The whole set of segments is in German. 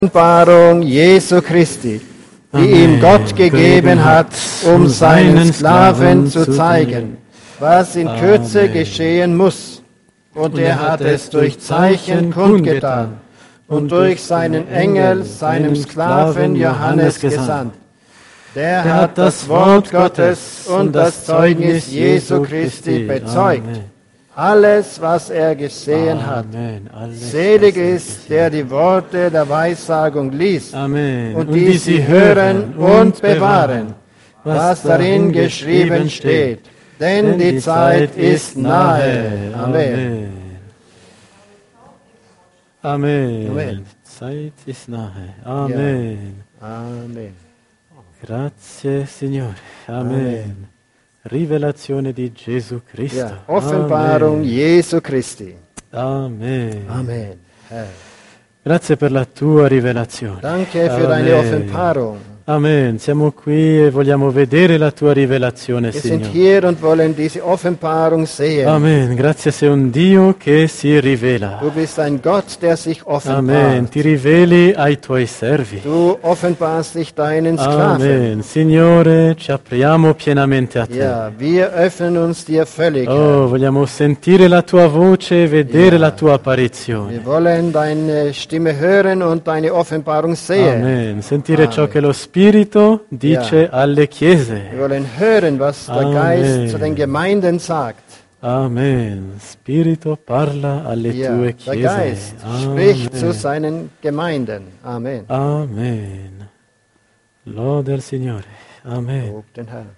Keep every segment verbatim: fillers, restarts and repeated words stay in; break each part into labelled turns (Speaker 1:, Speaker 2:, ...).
Speaker 1: Offenbarung Jesu Christi, die ihm Gott gegeben hat, um seinen Sklaven zu zeigen, was in Kürze geschehen muss. Und er hat es durch Zeichen kundgetan und durch seinen Engel, seinem Sklaven Johannes gesandt. Der hat das Wort Gottes und das Zeugnis Jesu Christi bezeugt. Alles, was er gesehen hat. Selig ist, der die Worte der Weissagung liest
Speaker 2: Amen.
Speaker 1: und die sie hören und bewahren, was darin geschrieben steht. Denn die Zeit ist nahe. Amen.
Speaker 2: Amen.
Speaker 1: Amen.
Speaker 2: Die Zeit ist nahe. Amen.
Speaker 1: Amen.
Speaker 2: Grazie, Signore. Amen.
Speaker 1: Amen.
Speaker 2: Rivelazione di Gesù Cristo.
Speaker 1: Ja, Offenbarung
Speaker 2: Amen.
Speaker 1: Jesu Christi.
Speaker 2: Amen.
Speaker 1: Amen. Herr.
Speaker 2: Grazie per la tua rivelazione.
Speaker 1: Danke für
Speaker 2: Amen.
Speaker 1: deine Offenbarung.
Speaker 2: Amen. Siamo qui e vogliamo vedere la tua rivelazione,
Speaker 1: Wir sind
Speaker 2: Signore.
Speaker 1: hier und wollen diese Offenbarung sehen.
Speaker 2: Amen. Grazie, sei un Dio che si rivela.
Speaker 1: Du bist ein Gott, der sich
Speaker 2: Amen.
Speaker 1: offenbart.
Speaker 2: Ti riveli ai tuoi servi.
Speaker 1: Du offenbarst dich deinen Sklaven.
Speaker 2: Amen. Signore, ci apriamo pienamente a te.
Speaker 1: Ja, wir öffnen uns dir völlig.
Speaker 2: Oh,
Speaker 1: Herr.
Speaker 2: vogliamo sentire la tua voce e vedere
Speaker 1: Ja.
Speaker 2: la tua apparizione.
Speaker 1: Wir wollen deine Stimme hören und deine Offenbarung sehen.
Speaker 2: Amen. Sentire
Speaker 1: Amen.
Speaker 2: ciò che lo Spirito dice alle
Speaker 1: Wir
Speaker 2: chiese.
Speaker 1: wollen hören, was der
Speaker 2: Amen.
Speaker 1: Geist zu den Gemeinden sagt.
Speaker 2: Amen. Spirito parla alle
Speaker 1: Ja,
Speaker 2: tue
Speaker 1: der
Speaker 2: chiese.
Speaker 1: Geist spricht zu
Speaker 2: Amen.
Speaker 1: seinen Gemeinden. Amen.
Speaker 2: Amen. Lode al Signore. Amen.
Speaker 1: Lob den Herrn.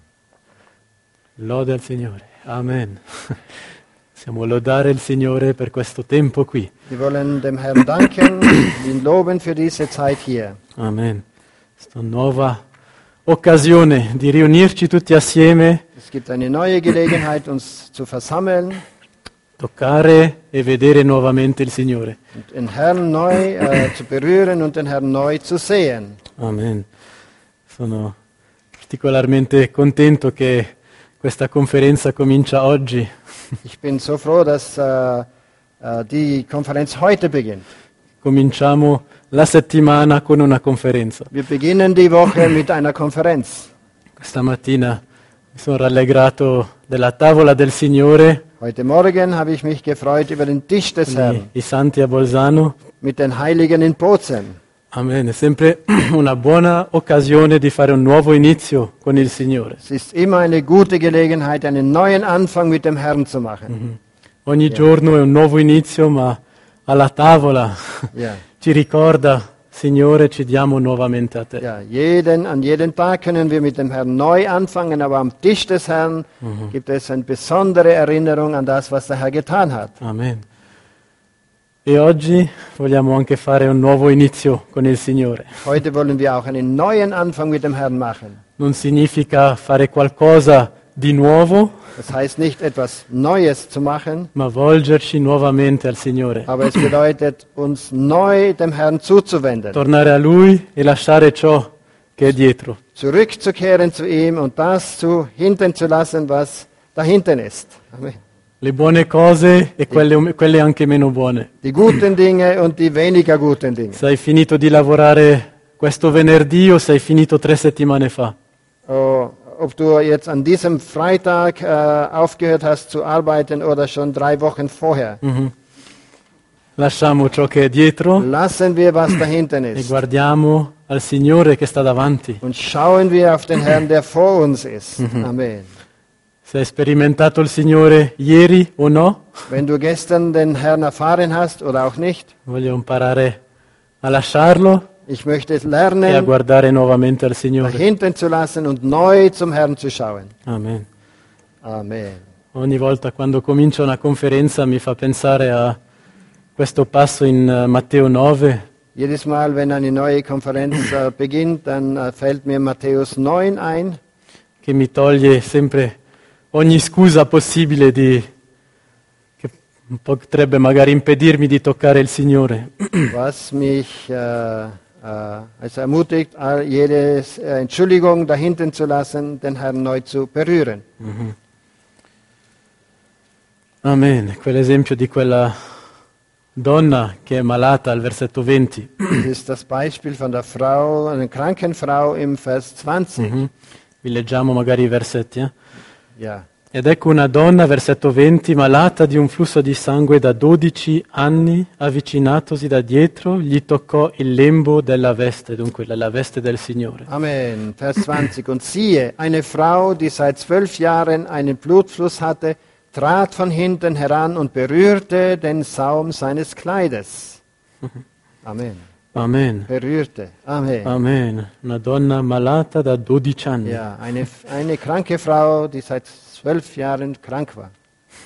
Speaker 2: Lode al Signore. Amen. Possiamo lodare il Signore per questo tempo qui.
Speaker 1: Wir wollen dem Herrn danken, ihn loben für diese Zeit hier.
Speaker 2: Amen. Questa nuova occasione di riunirci tutti assieme,
Speaker 1: Es gibt eine neue Gelegenheit, uns zu versammeln
Speaker 2: toccare e vedere nuovamente il Signore.
Speaker 1: und den Herrn neu äh, zu berühren und den Herrn neu zu sehen.
Speaker 2: Amen. Sono particolarmente contento che questa conferenza comincia oggi.
Speaker 1: Ich bin so froh, dass äh, äh, die Konferenz heute beginnt.
Speaker 2: Cominciamo la settimana con una conferenza.
Speaker 1: Wir beginnen die Woche mit einer Konferenz.
Speaker 2: Questa mattina mi sono rallegrato della tavola del Signore,
Speaker 1: Heute Morgen habe ich mich gefreut über den Tisch des
Speaker 2: i,
Speaker 1: Herrn
Speaker 2: i santi a Bolzano.
Speaker 1: mit den Heiligen in Bozen.
Speaker 2: Amen, è sempre una buona occasione di fare un nuovo inizio con il Signore.
Speaker 1: Es ist immer eine gute Gelegenheit, einen neuen Anfang mit dem Herrn zu machen.
Speaker 2: Ogni giorno è un nuovo inizio, ma alla tavola
Speaker 1: Ja.
Speaker 2: ci ricorda, Signore, ci diamo nuovamente a te.
Speaker 1: Ja, jeden, an jedem Tag können wir mit dem Herrn neu anfangen, aber am Tisch des Herrn gibt es eine besondere Erinnerung an das, was der Herr getan hat.
Speaker 2: Amen. E oggi vogliamo anche fare un nuovo inizio con il Signore.
Speaker 1: Heute wollen wir auch einen neuen Anfang mit dem Herrn machen.
Speaker 2: Non significa fare qualcosa di nuovo,
Speaker 1: Das heißt nicht etwas Neues zu machen,
Speaker 2: ma volgerci nuovamente al Signore.
Speaker 1: aber es bedeutet, uns neu dem Herrn zuzuwenden,
Speaker 2: Tornare a Lui e lasciare ciò che è dietro.
Speaker 1: zurückzukehren zu ihm und das zu hinten zu lassen, was dahinten ist. Amen.
Speaker 2: Le buone cose e quelle, quelle anche meno buone.
Speaker 1: Die guten Dinge und die weniger guten Dinge.
Speaker 2: Se hai finito di lavorare questo venerdì o se hai finito tre settimane fa.
Speaker 1: Oh, ob du jetzt an diesem Freitag äh, aufgehört hast zu arbeiten oder schon drei Wochen vorher.
Speaker 2: Lasciamo ciò che è dietro
Speaker 1: Lassen wir, was dahinten
Speaker 2: e
Speaker 1: ist.
Speaker 2: guardiamo al Signore che sta davanti.
Speaker 1: Und schauen wir auf den Herrn, der vor uns ist. Amen.
Speaker 2: Se hai sperimentato il Signore ieri o no,
Speaker 1: Wenn du gestern den Herrn erfahren hast oder auch nicht,
Speaker 2: voglio imparare a lasciarlo
Speaker 1: ich möchte
Speaker 2: e a
Speaker 1: lernen,
Speaker 2: guardare nuovamente al Signore.
Speaker 1: dahinten zu lassen und neu zum Herrn zu schauen.
Speaker 2: Amen.
Speaker 1: Amen.
Speaker 2: Ogni volta quando comincio una conferenza mi fa pensare a questo passo in eh, Matteo nove,
Speaker 1: Jedes Mal, wenn eine neue Konferenz äh, beginnt, dann äh, fällt mir Matthäus neun ein,
Speaker 2: che mi toglie sempre ogni scusa possibile di, che potrebbe magari impedirmi di toccare il Signore.
Speaker 1: was mich äh, äh, also ermutigt, all- jede äh, Entschuldigung dahinten zu lassen, den Herrn neu zu berühren.
Speaker 2: Amen. Quell'esempio di quella donna che è malata al versetto venti.
Speaker 1: Das ist das Beispiel von der Frau, einer kranken Frau im Vers zwanzig.
Speaker 2: Mhm. Vi leggiamo magari i versetti. Eh?
Speaker 1: Ja.
Speaker 2: Ed ecco una donna, versetto venti, malata di un flusso di sangue da dodici anni, avvicinatosi da dietro, gli toccò il lembo della veste, dunque la veste del Signore.
Speaker 1: Amen. Vers zwanzig. Und siehe, eine Frau, die seit zwölf Jahren einen Blutfluss hatte, trat von hinten heran und berührte den Saum seines Kleides. Amen.
Speaker 2: Amen.
Speaker 1: Berührte. Amen.
Speaker 2: Amen. Una donna malata da dodici anni.
Speaker 1: Ja, eine, eine kranke Frau, die seit zwölf Jahren krank war.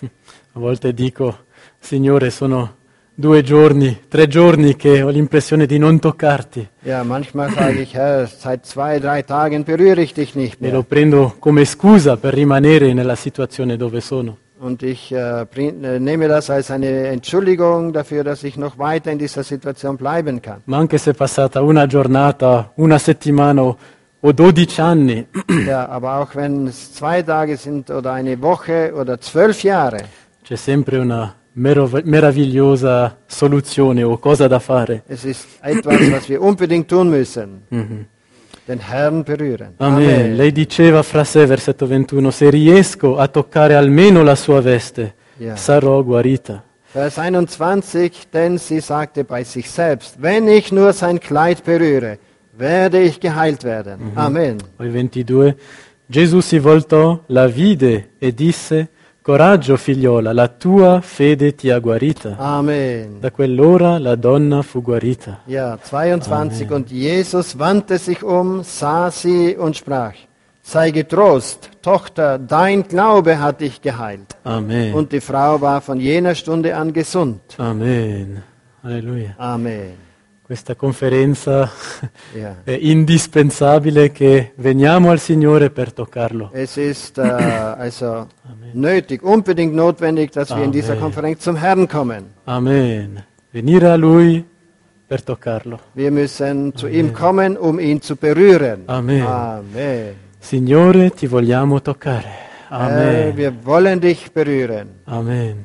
Speaker 2: A volte dico, Signore, sono due giorni, tre giorni che ho l'impressione di non toccarti.
Speaker 1: Ja, manchmal sage ich, Herr, seit zwei, drei Tagen berühre ich dich nicht
Speaker 2: E
Speaker 1: mehr.
Speaker 2: lo prendo come scusa per rimanere nella situazione dove sono.
Speaker 1: Und ich äh, bring, äh, nehme das als eine Entschuldigung dafür, dass ich noch weiter in dieser Situation bleiben kann.
Speaker 2: Ma anche se è passata una giornata, una settimana o o dodici anni,
Speaker 1: Ja, aber auch wenn es zwei Tage sind oder eine Woche oder zwölf Jahre,
Speaker 2: c'è sempre una merov- meravigliosa soluzione o cosa da fare.
Speaker 1: es ist etwas, was wir unbedingt tun müssen.
Speaker 2: Mhm.
Speaker 1: Den Herrn berühren.
Speaker 2: Amen. Lei diceva fra sé, versetto ventuno, se riesco a toccare almeno la sua veste,
Speaker 1: Ja.
Speaker 2: sarò guarita.
Speaker 1: Vers einundzwanzig, denn sie sagte bei sich selbst, wenn ich nur sein Kleid berühre, werde ich geheilt werden. Amen.
Speaker 2: Poi ventidue, Gesù si voltò, la vide e disse, coraggio figliola, la tua fede ti ha guarita.
Speaker 1: Amen.
Speaker 2: Da quell'ora la donna fu guarita.
Speaker 1: Ja, zweiundzwanzig. Und Jesus wandte sich um, sah sie und sprach, sei getrost, Tochter, dein Glaube hat dich geheilt.
Speaker 2: Amen.
Speaker 1: Und die Frau war von jener Stunde an gesund.
Speaker 2: Amen. Alleluia.
Speaker 1: Amen.
Speaker 2: Questa conferenza
Speaker 1: Ja.
Speaker 2: è indispensabile che veniamo al Signore per toccarlo.
Speaker 1: Es ist äh, also nötig, unbedingt notwendig, dass wir in dieser
Speaker 2: Amen.
Speaker 1: Konferenz zum Herrn kommen.
Speaker 2: Amen. Venire a Lui per toccarlo.
Speaker 1: Wir müssen zu ihm kommen, um ihn zu berühren.
Speaker 2: Amen.
Speaker 1: Amen.
Speaker 2: Signore, ti vogliamo toccare.
Speaker 1: Herr,
Speaker 2: Amen.
Speaker 1: wir wollen dich berühren.
Speaker 2: Amen.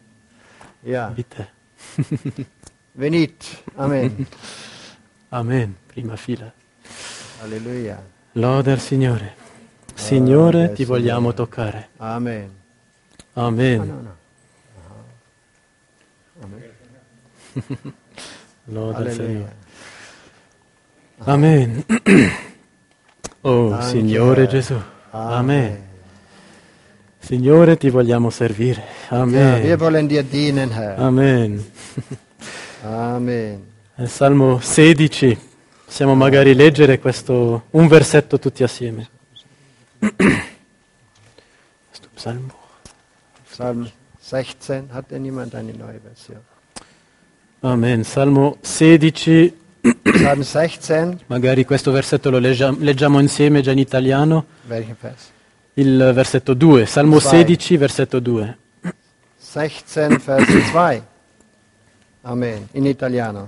Speaker 1: Ja,
Speaker 2: Bitte.
Speaker 1: venit. Amen.
Speaker 2: Amen. Prima fila.
Speaker 1: Halleluja.
Speaker 2: Lode al Signore. Signore,
Speaker 1: Lode al
Speaker 2: ti vogliamo
Speaker 1: Signore.
Speaker 2: toccare.
Speaker 1: Amen.
Speaker 2: Amen.
Speaker 1: No, no. Amen.
Speaker 2: Lode al
Speaker 1: Halleluja.
Speaker 2: Signore. Amen. Oh,
Speaker 1: Danke.
Speaker 2: Signore Gesù. Amen. Signore, ti vogliamo servire.
Speaker 1: Ja, wir
Speaker 2: Amen.
Speaker 1: wollen dir dienen, Herr.
Speaker 2: Amen.
Speaker 1: Amen.
Speaker 2: Nel Salmo sedici possiamo magari leggere questo, un versetto tutti assieme. Questo Psalmo.
Speaker 1: Psalm sechzehn, hat denn jemand eine neue Version?
Speaker 2: Amen. Salmo sedici,
Speaker 1: Psalm sechzehn,
Speaker 2: magari questo versetto lo leggia- leggiamo insieme già in italiano.
Speaker 1: welchen Vers?
Speaker 2: Il versetto due, Salmo
Speaker 1: Zwei.
Speaker 2: sedici, versetto due.
Speaker 1: sechzehn, Vers zwei. Amen. In italiano.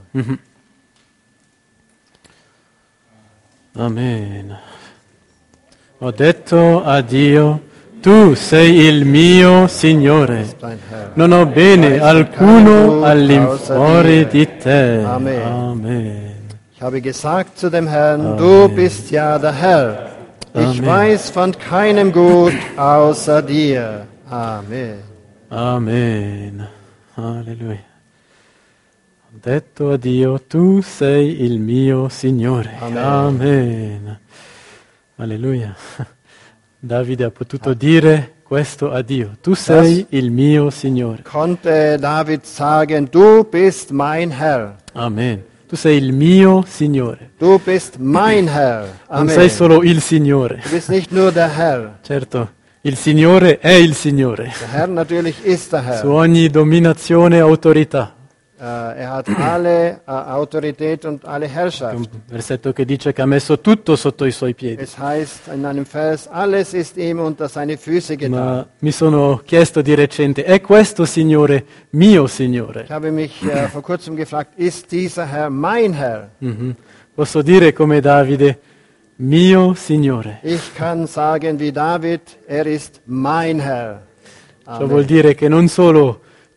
Speaker 2: Amen. Ho detto a Dio, tu sei il mio Signore.
Speaker 1: Dein Herr.
Speaker 2: Non ho bene
Speaker 1: Weiß
Speaker 2: alcuno
Speaker 1: kein
Speaker 2: all'infuori
Speaker 1: außer dir.
Speaker 2: di te.
Speaker 1: Amen.
Speaker 2: Amen.
Speaker 1: Ich habe gesagt zu dem Herrn, du bist ja der Herr. Ich
Speaker 2: Amen.
Speaker 1: weiß von keinem Gut außer dir. Amen.
Speaker 2: Amen. Alleluia. Ho detto a Dio, tu sei il mio Signore.
Speaker 1: Amen.
Speaker 2: Amen. Alleluia. Davide ha potuto dire questo a Dio. Tu sei il mio Signore.
Speaker 1: Konnte David sagen, du bist mein Herr.
Speaker 2: Amen. Tu sei il mio Signore.
Speaker 1: Du bist mein Herr.
Speaker 2: Non sei
Speaker 1: Amen.
Speaker 2: solo il Signore.
Speaker 1: Du bist nicht nur der Herr.
Speaker 2: Certo, il Signore è il Signore.
Speaker 1: Der Herr natürlich ist der
Speaker 2: Su
Speaker 1: Herr.
Speaker 2: ogni dominazione e autorità.
Speaker 1: Äh, er hat alle äh, Autorität und alle Herrschaft.
Speaker 2: Un versetto che dice che ha messo tutto sotto i suoi piedi.
Speaker 1: Es heißt in einem Vers, alles ist ihm unter seine Füße getan.
Speaker 2: Ma mi sono chiesto di recente, è questo Signore mio Signore?
Speaker 1: Ich habe mich äh, vor kurzem gefragt, ist dieser Herr mein Herr?
Speaker 2: Mhm. Posso dire come Davide, mio Signore.
Speaker 1: Ich kann sagen wie David, er ist mein Herr.
Speaker 2: Ciò vuol dire che non solo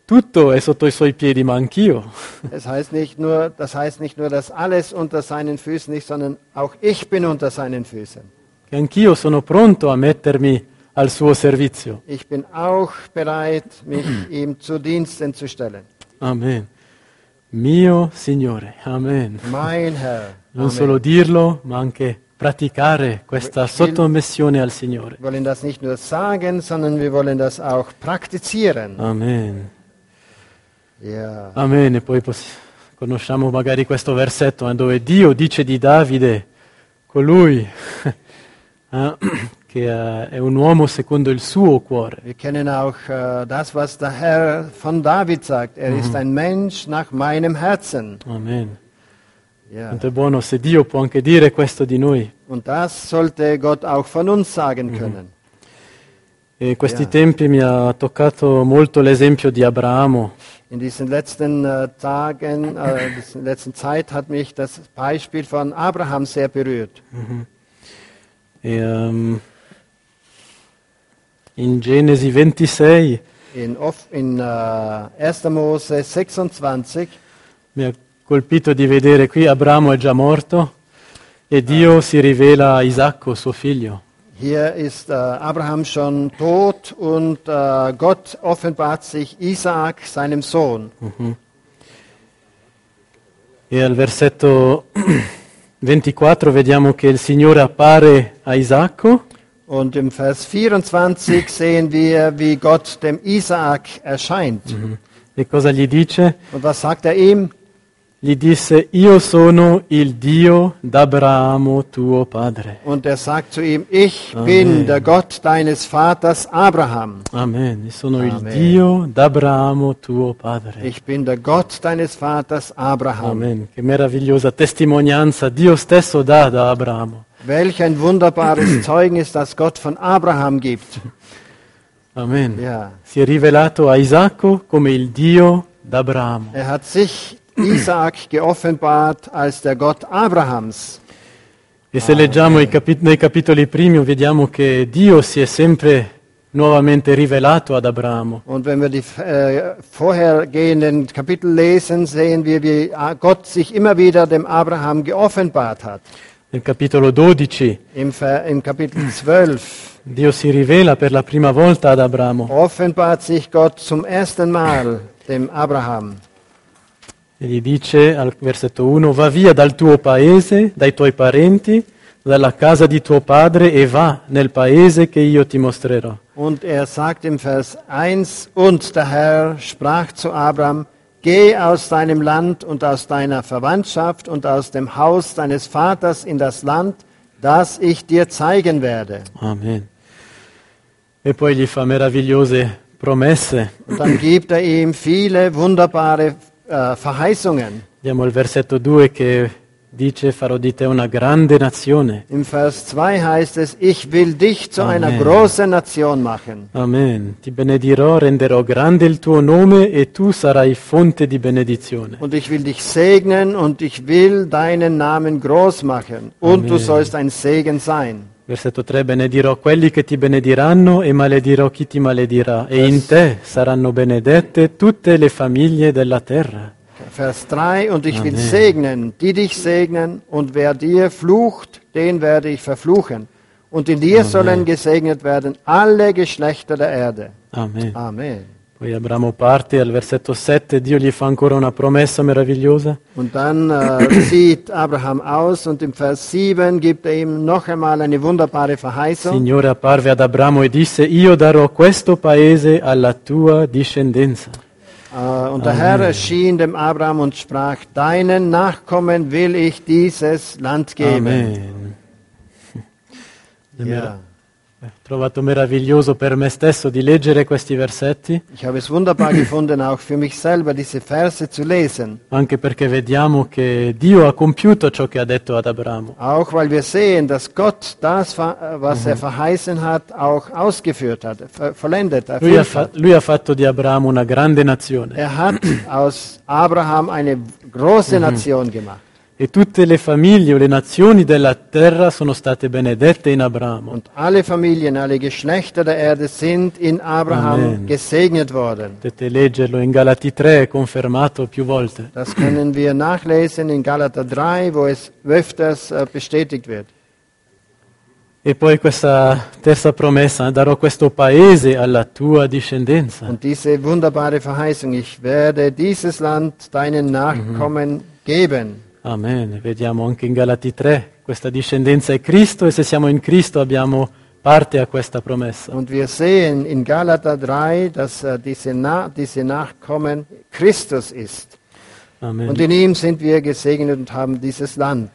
Speaker 2: tutto è sotto i suoi piedi, ma anch'io.
Speaker 1: Es heißt nicht nur, das heißt nicht nur, dass alles unter seinen Füßen ist, sondern auch ich bin unter seinen Füßen.
Speaker 2: Che anch'io sono pronto a mettermi al suo servizio.
Speaker 1: Ich bin auch bereit, mich ihm zu Diensten zu stellen.
Speaker 2: Amen. Mio Signore. Amen.
Speaker 1: Mein Herr.
Speaker 2: Non
Speaker 1: Amen.
Speaker 2: solo dirlo, ma anche praticare questa sottomissione al Signore.
Speaker 1: Wir wollen das nicht nur sagen, sondern wir wollen das auch praktizieren.
Speaker 2: Amen.
Speaker 1: Ja.
Speaker 2: Amen. E poi poss- conosciamo magari questo versetto eh, dove Dio dice di Davide, colui eh, che eh, è un uomo secondo il suo cuore.
Speaker 1: Wir kennen auch äh, das, was der Herr von David sagt. Er ist ein Mensch nach meinem Herzen.
Speaker 2: Amen.
Speaker 1: Ja.
Speaker 2: Quanto è buono se Dio può anche dire questo di noi.
Speaker 1: Und das sollte Gott auch von uns sagen können.
Speaker 2: E in questi
Speaker 1: Ja.
Speaker 2: tempi mi ha toccato molto l'esempio di Abramo.
Speaker 1: In diesen letzten äh, Tagen, äh, in dieser letzten Zeit hat mich das Beispiel von Abraham sehr berührt.
Speaker 2: E, ehm, in Genesi ventisei
Speaker 1: In, Off- in äh, erster Mose sechsundzwanzig
Speaker 2: mi ha colpito di vedere qui Abramo è già morto e Dio si rivela a Isacco, suo figlio.
Speaker 1: Hier ist äh, Abraham schon tot und äh, Gott offenbart sich Isaak, seinem Sohn.
Speaker 2: E al versetto ventiquattro vediamo che il Signore appare a Isacco
Speaker 1: Und im Vers vierundzwanzig sehen wir, wie Gott dem Isaak erscheint.
Speaker 2: e cosa gli dice?
Speaker 1: Und was sagt er ihm?
Speaker 2: Gli disse, io sono il Dio d'Abramo tuo padre.
Speaker 1: Und er sagt zu ihm, ich
Speaker 2: Amen.
Speaker 1: bin der Gott deines Vaters Abraham.
Speaker 2: Amen. Io sono il
Speaker 1: Amen.
Speaker 2: Dio d'Abramo tuo padre.
Speaker 1: Ich bin der Gott deines Vaters Abraham.
Speaker 2: Amen. Che meravigliosa testimonianza Dio stesso dà da Abramo.
Speaker 1: Welch ein wunderbares Zeugnis, das Gott von Abraham gibt.
Speaker 2: Amen.
Speaker 1: Ja.
Speaker 2: Si è rivelato a Isacco come il Dio d'Abramo.
Speaker 1: Er hat sich Isaak geoffenbart als der Gott Abrahams.
Speaker 2: E se leggiamo i capi- nei capitoli primi vediamo che Dio si è sempre nuovamente rivelato ad Abramo.
Speaker 1: Und wenn wir die äh, vorhergehenden Kapitel lesen, sehen wir, wie Gott sich immer wieder dem Abraham geoffenbart hat.
Speaker 2: Nel capitolo dodici
Speaker 1: Im, Ver, im Kapitel zwölf
Speaker 2: Dio si rivela per la prima volta ad Abramo
Speaker 1: offenbart sich Gott zum ersten Mal dem Abraham.
Speaker 2: e gli dice al versetto uno, va via dal tuo paese, dai tuoi parenti, dalla casa di tuo padre e va nel paese che io ti mostrerò.
Speaker 1: Und er sagt im Vers eins, und der Herr sprach zu Abraham, geh aus deinem Land und aus deiner Verwandtschaft und aus dem Haus deines Vaters in das Land, das ich dir zeigen werde.
Speaker 2: Amen. E poi gli fa meravigliose promesse.
Speaker 1: Und dann gibt er ihm viele wunderbare äh, Verheißungen.
Speaker 2: Vediamo il versetto due che dice farò di te una grande nazione.
Speaker 1: Im Vers zwei heißt es, ich will dich zu einer
Speaker 2: Amen.
Speaker 1: großen Nation machen.
Speaker 2: Amen. Ti benedirò, renderò grande il tuo nome e tu sarai fonte di benedizione.
Speaker 1: Und ich will dich segnen und ich will deinen Namen groß machen. Und du
Speaker 2: Amen.
Speaker 1: sollst ein Segen sein.
Speaker 2: Versetto tre, benedirò quelli che ti benediranno e maledirò chi ti maledirà. E in te saranno benedette tutte le famiglie della terra.
Speaker 1: Vers drei, und ich will
Speaker 2: Amen.
Speaker 1: segnen, die dich segnen, und wer dir flucht, den werde ich verfluchen. Und in dir
Speaker 2: Amen.
Speaker 1: sollen gesegnet werden alle Geschlechter der Erde.
Speaker 2: Amen.
Speaker 1: Amen.
Speaker 2: Poi Abramo parte, al versetto sette Dio gli fa ancora una promessa meravigliosa.
Speaker 1: Und dann äh, zieht Abraham aus, und im Vers sieben gibt er ihm noch einmal eine wunderbare
Speaker 2: Il
Speaker 1: Verheißung.
Speaker 2: Signore apparve ad Abramo e disse, io darò questo paese alla tua discendenza.
Speaker 1: Äh, und der Herr erschien dem Abraham und sprach, deinen Nachkommen will ich dieses Land geben.
Speaker 2: Amen.
Speaker 1: Ja.
Speaker 2: Ho trovato meraviglioso per me stesso di leggere questi versetti,
Speaker 1: Ich habe es wunderbar gefunden, auch für mich selber diese Verse zu lesen.
Speaker 2: anche perché vediamo che Dio ha compiuto ciò che ha detto ad Abramo.
Speaker 1: Auch weil wir sehen, dass Gott das, was er verheißen hat, auch ausgeführt hat, ver- vollendet,
Speaker 2: Lui ha,
Speaker 1: erfüllt
Speaker 2: fa-
Speaker 1: hat.
Speaker 2: lui ha fatto di Abramo una grande nazione
Speaker 1: Er hat aus Abraham eine große Nation gemacht.
Speaker 2: E tutte le famiglie o le nazioni della terra sono state benedette in Abramo.
Speaker 1: Und alle Familien, alle Geschlechter der Erde sind in Abraham
Speaker 2: Amen.
Speaker 1: gesegnet worden.
Speaker 2: Potete leggerlo in Galati tre, è confermato più volte.
Speaker 1: Das können wir nachlesen in Galater drei, wo es öfters äh, bestätigt wird.
Speaker 2: E poi questa terza promessa, eh, darò questo paese alla tua discendenza.
Speaker 1: Und diese wunderbare Verheißung, ich werde dieses Land deinen Nachkommen geben.
Speaker 2: Amen. Vediamo anche in Galati tre, questa discendenza è Cristo e se siamo in Cristo abbiamo parte a questa promessa.
Speaker 1: Und wir sehen in Galater drei, dass äh, diese, Na diese Nachkommen Christus ist.
Speaker 2: Amen.
Speaker 1: Und in ihm sind wir gesegnet und haben dieses Land.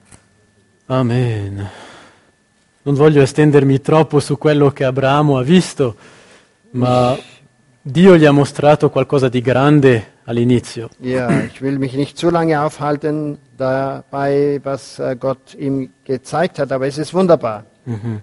Speaker 2: Amen. Non voglio estendermi troppo su quello che Abramo ha visto, ma Dio gli ha mostrato qualcosa di grande all'inizio.
Speaker 1: Ja, ich will mich nicht zu lange aufhalten dabei, was äh, Gott ihm gezeigt hat, aber es ist wunderbar.
Speaker 2: Mhm.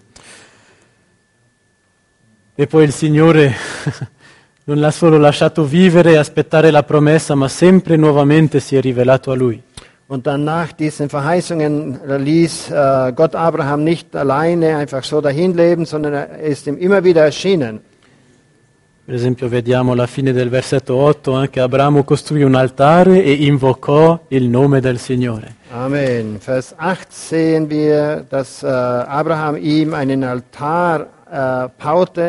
Speaker 2: E poi il Signore non l'ha solo lasciato vivere e aspettare la promessa, ma sempre nuovamente si è rivelato a lui.
Speaker 1: Und dann nach diesen Verheißungen ließ äh, Gott Abraham nicht alleine einfach so dahin leben, sondern er ist ihm immer wieder erschienen.
Speaker 2: Per esempio vediamo alla fine del versetto otto eh, che Abramo costruì un altare e invocò il nome del Signore.
Speaker 1: Amen. Vers acht sehen wir, dass äh, Abraham ihm einen Altar äh, baute.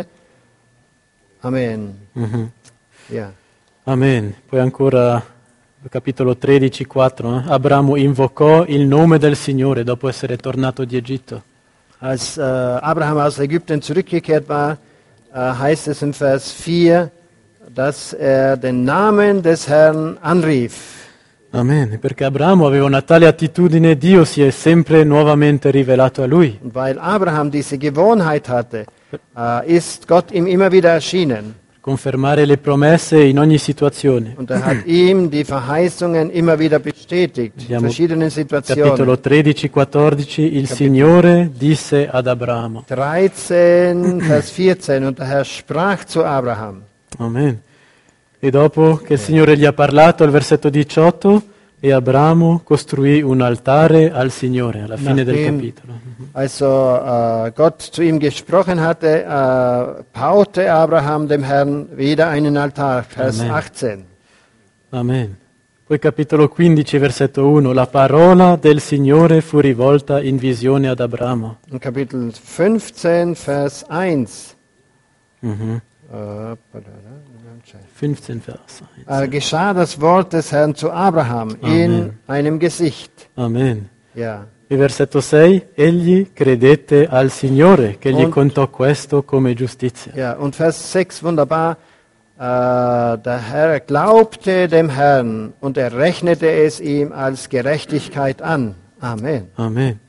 Speaker 1: Amen.
Speaker 2: Mhm.
Speaker 1: Ja.
Speaker 2: Amen. Poi ancora capitolo tredici, quattro. Eh? Abramo invocò il nome del Signore dopo essere tornato di Egitto.
Speaker 1: Als äh, Abraham aus Ägypten zurückgekehrt war, äh, heißt es im Vers vier, dass er den Namen des Herrn anrief.
Speaker 2: Amen. Perché Abramo aveva una tale attitudine, Dio si è sempre nuovamente rivelato a lui.
Speaker 1: Und weil Abraham diese Gewohnheit hatte, äh, ist Gott ihm immer wieder erschienen.
Speaker 2: Confermare le promesse in ogni situazione.
Speaker 1: Und er hat ihm die Verheißungen immer wieder bestätigt, in
Speaker 2: Vediamo
Speaker 1: verschiedenen Situationen.
Speaker 2: Capitolo tredici, quattordici, il Signore disse ad Abramo.
Speaker 1: dreizehn, Vers vierzehn, und der Herr sprach zu Abraham.
Speaker 2: Amen. E dopo che il Signore gli ha parlato, al versetto diciotto, e Abramo costruì un altare al Signore, alla fine del
Speaker 1: Nachdem
Speaker 2: capitolo.
Speaker 1: also äh, Gott zu ihm gesprochen hatte, äh, baute Abraham dem Herrn wieder einen Altar, Vers
Speaker 2: Amen.
Speaker 1: achtzehn.
Speaker 2: Amen. Poi capitolo quindici, versetto uno, la parola del Signore fu rivolta in visione ad Abramo.
Speaker 1: In Kapitel fünfzehn, Vers eins.
Speaker 2: Mhm.
Speaker 1: Äh,
Speaker 2: fünfzehn Vers eins.
Speaker 1: äh, geschah das Wort des Herrn zu Abraham
Speaker 2: Amen.
Speaker 1: in einem Gesicht.
Speaker 2: Amen.
Speaker 1: Ja.
Speaker 2: E versetto sei, egli credette al Signore che gli
Speaker 1: Und-
Speaker 2: contò questo come giustizia.
Speaker 1: Ja, und Vers sechs, wunderbar. Äh, der Herr glaubte dem Herrn und er rechnete es ihm als Gerechtigkeit an. Amen.
Speaker 2: Amen.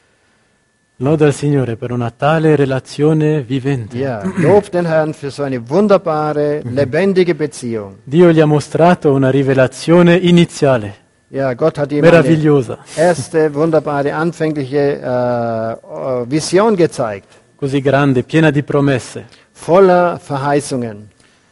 Speaker 2: Loda al Signore per una tale relazione vivente.
Speaker 1: Ja, lob den Herrn für so eine wunderbare, lebendige Beziehung.
Speaker 2: Dio gli ha mostrato una rivelazione iniziale,
Speaker 1: Ja, Gott hat ihm eine
Speaker 2: meravigliosa,
Speaker 1: erste, wunderbare, anfängliche äh, äh, Vision gezeigt,
Speaker 2: così grande, piena di promesse.
Speaker 1: voller Verheißungen.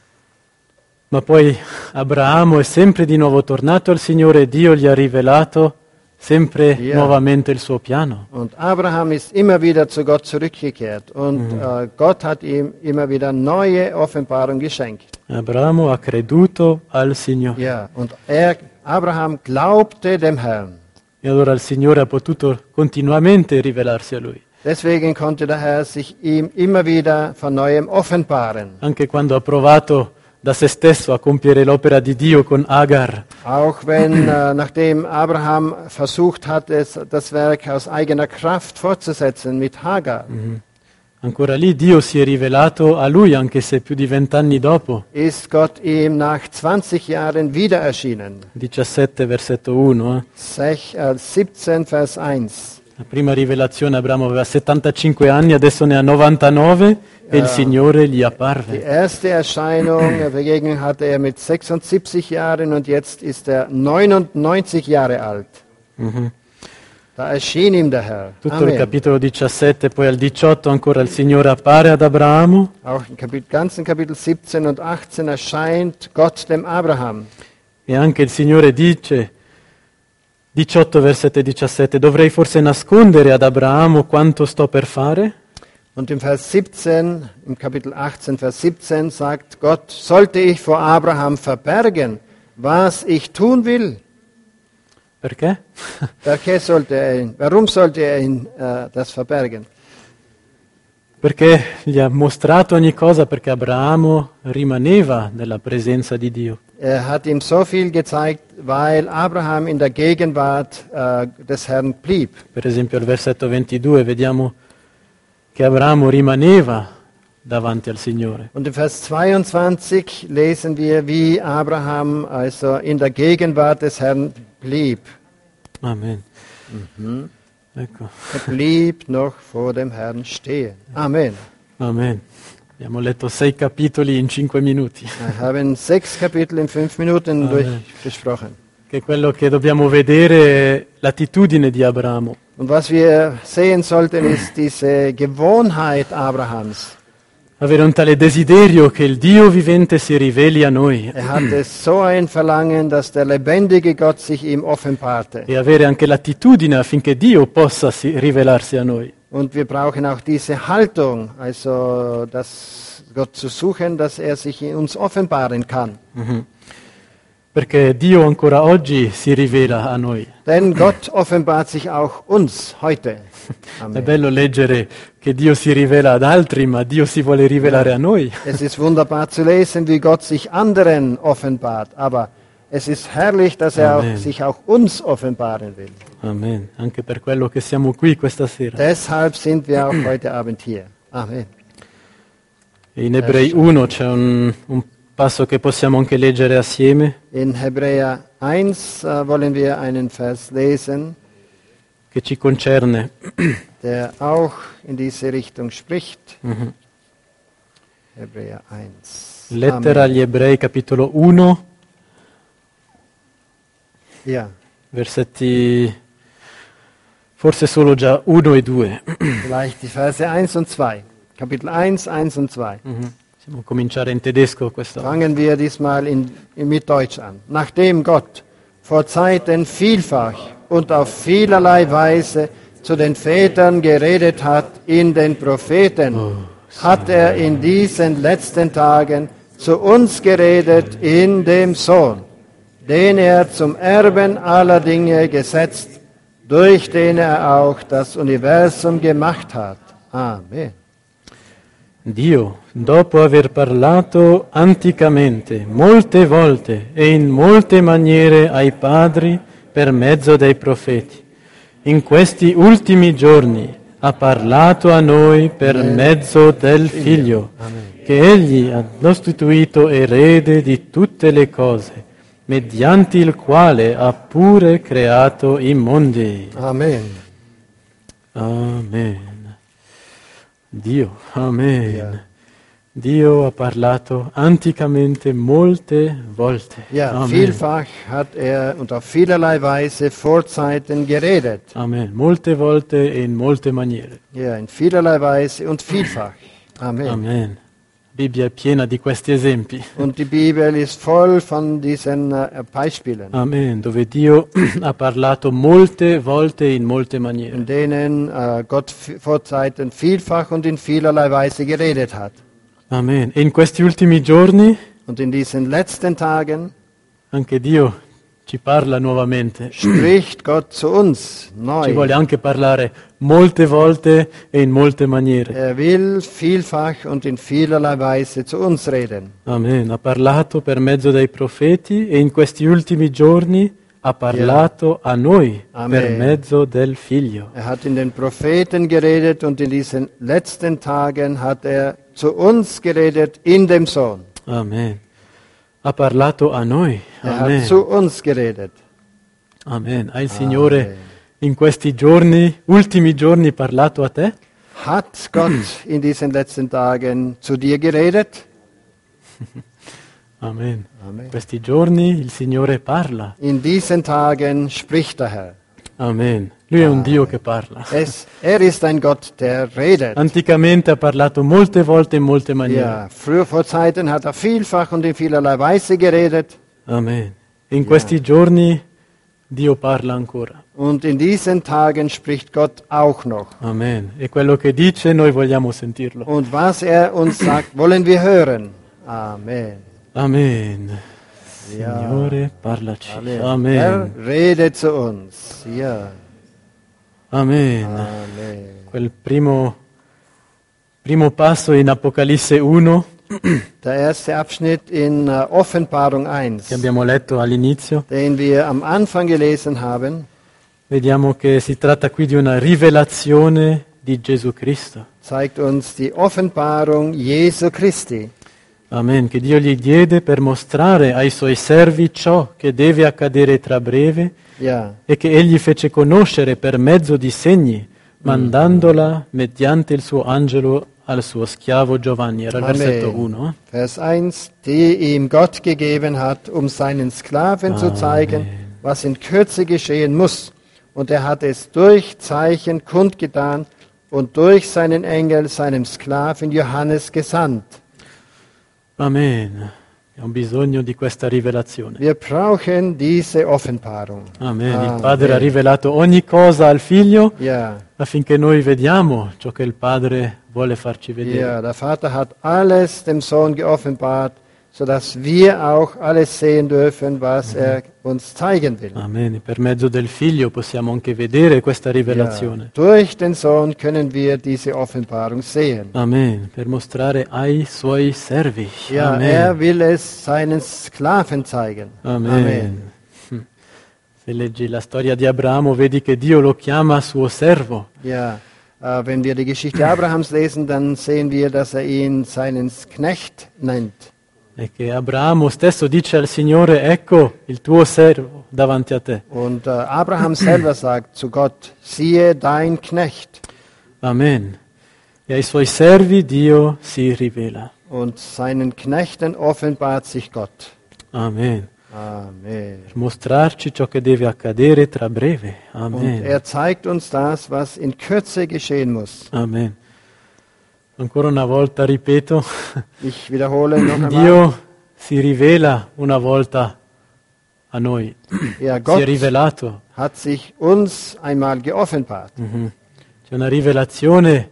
Speaker 2: Ma poi Abramo è sempre di nuovo tornato al Signore e Dio gli ha rivelato sempre
Speaker 1: Yeah.
Speaker 2: nuovamente il suo piano.
Speaker 1: Und Abraham ist immer wieder zu Gott zurückgekehrt und äh, Gott hat ihm immer wieder neue Offenbarung geschenkt.
Speaker 2: Abramo ha creduto al Signore.
Speaker 1: Ja, und er, Abraham glaubte dem Herrn.
Speaker 2: E allora il Signore ha potuto continuamente rivelarsi a lui,
Speaker 1: Deswegen konnte der Herr sich ihm immer wieder von neuem offenbaren.
Speaker 2: anche quando ha provato da se stesso a compiere l'opera di Dio con Agar.
Speaker 1: Auch wenn, äh, nachdem Abraham versucht hat, es, das Werk aus eigener Kraft fortzusetzen mit Hagar,
Speaker 2: Ancora lì Dio si è rivelato a lui, anche se più di vent'anni dopo.
Speaker 1: ist Gott ihm nach zwanzig Jahren wieder erschienen.
Speaker 2: diciassette versetto uno. Eh.
Speaker 1: Sech, äh, siebzehn, Vers eins.
Speaker 2: La prima rivelazione Abramo aveva settantacinque anni, adesso ne ha novantanove e il Signore gli
Speaker 1: Die
Speaker 2: apparve.
Speaker 1: erste Erscheinung, äh, Begegnung hatte er mit sechsundsiebzig Jahren und jetzt ist er neunundneunzig Jahre alt.
Speaker 2: Mhm.
Speaker 1: Da erschien ihm der Herr.
Speaker 2: Tutto il
Speaker 1: Amen.
Speaker 2: capitolo diciassette, poi al diciotto ancora il Signore appare ad Abramo.
Speaker 1: Auch im Kapit- ganzen Kapitel siebzehn und achtzehn erscheint Gott dem Abraham.
Speaker 2: E anche il Signore dice, diciotto, versetto diciassette, dovrei forse nascondere ad Abramo quanto sto per fare?
Speaker 1: Und im Vers siebzehn, im Kapitel achtzehn, Vers siebzehn sagt Gott, sollte ich vor Abraham verbergen, was ich tun will?
Speaker 2: Perché?
Speaker 1: Perché sollte er ihn, warum sollte er ihn äh, das verbergen?
Speaker 2: Perché gli ha mostrato ogni cosa, perché Abramo rimaneva nella presenza di Dio.
Speaker 1: Er hat ihm so viel gezeigt, weil Abraham in der Gegenwart äh, des Herrn blieb.
Speaker 2: Per esempio al versetto ventidue vediamo che Abramo rimaneva davanti al Signore.
Speaker 1: Und im Vers zweiundzwanzig lesen wir, wie Abraham also in der Gegenwart des Herrn blieb.
Speaker 2: Amen. Ecco.
Speaker 1: Er blieb noch vor dem Herrn stehen. Amen.
Speaker 2: Amen. Abbiamo letto sei capitoli in cinque minuti,
Speaker 1: Wir haben sechs Kapitel in fünf Minuten
Speaker 2: Amen.
Speaker 1: durchbesprochen.
Speaker 2: che quello che dobbiamo vedere è l'attitudine di Abramo.
Speaker 1: Und was wir sehen sollten, ist diese Gewohnheit Abrahams.
Speaker 2: Avere un tale desiderio che il Dio vivente si riveli a noi
Speaker 1: Er hatte so ein Verlangen, dass der lebendige Gott sich ihm offenbarte.
Speaker 2: e avere anche l'attitudine affinché Dio possa si- rivelarsi a noi.
Speaker 1: Und wir brauchen auch diese Haltung, also das Gott zu suchen, dass er sich in uns offenbaren kann.
Speaker 2: Perché Dio ancora oggi si rivela a noi.
Speaker 1: Denn Gott offenbart sich auch uns heute.
Speaker 2: È
Speaker 1: Amen.
Speaker 2: bello leggere che Dio si rivela ad altri, ma Dio si vuole rivelare a noi.
Speaker 1: Es ist wunderbar zu lesen, wie Gott sich anderen offenbart, aber es ist herrlich, dass er
Speaker 2: Amen.
Speaker 1: auch, sich auch uns offenbaren will.
Speaker 2: Amen. Anche per quello che siamo qui questa sera.
Speaker 1: Deshalb sind wir auch heute Abend hier. Amen.
Speaker 2: In Ebrei uno c'è un, un passo che possiamo anche leggere assieme,
Speaker 1: In Hebräer eins äh, wollen wir einen Vers lesen,
Speaker 2: che ci concerne.
Speaker 1: der auch in diese Richtung spricht. Hebräer eins.
Speaker 2: Lettera
Speaker 1: Amen.
Speaker 2: agli Ebrei, capitolo uno,
Speaker 1: Ja,
Speaker 2: versetti forse solo già uno e due.
Speaker 1: vielleicht die Verse eins und zwei. Kapitel eins, eins und zwei.
Speaker 2: Possiamo cominciare in tedesco questa volta.
Speaker 1: Fangen wir diesmal in, in, mit Deutsch an. Nachdem Gott vor Zeiten vielfach und auf vielerlei Weise zu den Vätern geredet hat in den Propheten, hat er in diesen letzten Tagen zu uns geredet in dem Sohn, den er zum Erben aller Dinge gesetzt, durch den er auch das Universum gemacht hat. Amen.
Speaker 2: Dio, dopo aver parlato anticamente, molte volte e in molte maniere ai padri per mezzo dei profeti, in questi ultimi giorni ha parlato a noi per mezzo del Figlio, che Egli ha costituito erede di tutte le cose, mediante il quale ha pure creato i mondi.
Speaker 1: Amen.
Speaker 2: Amen. Dio, amen.
Speaker 1: Ja.
Speaker 2: Dio ha parlato anticamente molte volte.
Speaker 1: Ja,
Speaker 2: amen.
Speaker 1: vielfach hat er und auf vielerlei Weise vor Zeiten geredet.
Speaker 2: Amen. Molte volte e in molte maniere.
Speaker 1: Ja, in vielerlei Weise und vielfach. Amen.
Speaker 2: Amen. La Bibbia è piena di questi esempi.
Speaker 1: Und die Bibel ist voll von diesen äh, Beispielen,
Speaker 2: Amen. Dove Dio ha parlato molte volte e in molte maniere.
Speaker 1: in denen äh, Gott f- vor Zeiten vielfach und in vielerlei Weise geredet hat.
Speaker 2: Amen. E in questi ultimi giorni
Speaker 1: Und in diesen letzten Tagen
Speaker 2: anche Dio ci parla nuovamente.
Speaker 1: spricht Gott zu uns
Speaker 2: Ci vuole
Speaker 1: neu.
Speaker 2: anche parlare molte volte e in molte maniere.
Speaker 1: Er will vielfach und in vielerlei Weise zu uns reden.
Speaker 2: Amen. Ha parlato per mezzo dei profeti e in questi ultimi giorni ha parlato a noi
Speaker 1: Amen.
Speaker 2: per mezzo del Figlio.
Speaker 1: Er hat in den Propheten geredet und in diesen letzten Tagen hat er zu uns geredet in dem Sohn.
Speaker 2: Amen. Ha parlato a noi.
Speaker 1: Er
Speaker 2: Amen.
Speaker 1: hat zu uns geredet.
Speaker 2: Amen. Ha il Signore in questi giorni, ultimi giorni, parlato a te?
Speaker 1: Hat Gott in diesen letzten Tagen zu dir geredet?
Speaker 2: Amen.
Speaker 1: Amen.
Speaker 2: In questi giorni il Signore parla.
Speaker 1: In diesen Tagen spricht der Herr.
Speaker 2: Amen. Lui è un Dio che parla.
Speaker 1: Es, er ist ein Gott, der redet.
Speaker 2: Anticamente ha parlato molte volte in molte maniere.
Speaker 1: Ja, früher vor Zeiten hat er vielfach und in vielerlei Weise geredet.
Speaker 2: Amen. In questi giorni Dio parla ancora.
Speaker 1: Und in diesen Tagen spricht Gott auch noch.
Speaker 2: Amen. E quello che dice noi vogliamo sentirlo.
Speaker 1: Und was er uns sagt, wollen wir hören. Amen.
Speaker 2: Amen.
Speaker 1: Ja.
Speaker 2: Signore, parlaci.
Speaker 1: Amen.
Speaker 2: Amen.
Speaker 1: Er redet zu uns. Ja.
Speaker 2: Amen.
Speaker 1: Amen.
Speaker 2: Quel primo, primo passo in Apocalisse uno
Speaker 1: Der erste Abschnitt in uh, Offenbarung eins,
Speaker 2: che abbiamo letto all'inizio,
Speaker 1: den wir am Anfang gelesen haben,
Speaker 2: vediamo che si tratta qui di una rivelazione di Gesù Cristo.
Speaker 1: zeigt uns die Offenbarung Jesu Christi.
Speaker 2: Amen. Che Dio gli diede per mostrare ai suoi servi ciò che deve accadere tra breve
Speaker 1: Ja,
Speaker 2: e che egli fece conoscere per mezzo di segni, mandandola mediante il suo angelo al suo schiavo Giovanni. Era il versetto uno. Eh?
Speaker 1: Vers eins, die ihm Gott gegeben hat, um seinen Sklaven zu
Speaker 2: Amen.
Speaker 1: zeigen, was in Kürze geschehen muss. Und er hat es durch Zeichen kundgetan und durch seinen Engel, seinem Sklaven Johannes gesandt.
Speaker 2: Amen. Abbiamo bisogno di questa rivelazione.
Speaker 1: Wir brauchen diese Offenbarung.
Speaker 2: Amen.
Speaker 1: Amen.
Speaker 2: Il Padre ha rivelato ogni cosa al Figlio
Speaker 1: Ja,
Speaker 2: affinché noi vediamo ciò che il Padre vuole farci vedere.
Speaker 1: ja, der Vater hat alles dem Sohn geoffenbart, sodass wir auch alles sehen dürfen, was er uns zeigen will.
Speaker 2: Amen. E per mezzo del Figlio possiamo anche vedere questa
Speaker 1: Ja,
Speaker 2: rivelazione.
Speaker 1: durch den Sohn können wir diese Offenbarung sehen.
Speaker 2: Amen. Per mostrare ai suoi servi.
Speaker 1: Ja,
Speaker 2: Amen.
Speaker 1: er will es seinen Sklaven zeigen.
Speaker 2: Amen.
Speaker 1: Amen.
Speaker 2: Se leggi la storia di Abramo, vedi che Dio lo chiama suo servo.
Speaker 1: Ja, äh, wenn wir die Geschichte Abrahams lesen, dann sehen wir, dass er ihn seinen Knecht nennt.
Speaker 2: E che Abramo stesso dice al Signore, ecco il tuo servo davanti a te.
Speaker 1: Und äh, Abraham selber sagt zu Gott, siehe dein Knecht.
Speaker 2: Amen. E ai suoi servi Dio si rivela.
Speaker 1: Und seinen Knechten offenbart sich Gott.
Speaker 2: Amen.
Speaker 1: Amen.
Speaker 2: Per mostrarci ciò che deve accadere tra breve.
Speaker 1: Und
Speaker 2: Amen.
Speaker 1: er zeigt uns das, was in Kürze geschehen muss.
Speaker 2: Amen. Ancora una volta ripeto,
Speaker 1: Ich wiederhole noch einmal.
Speaker 2: Dio si rivela una volta a noi.
Speaker 1: Ja,
Speaker 2: Si è
Speaker 1: Gott
Speaker 2: rivelato.
Speaker 1: hat sich uns einmal geoffenbart.
Speaker 2: Mhm. C'è una rivelazione,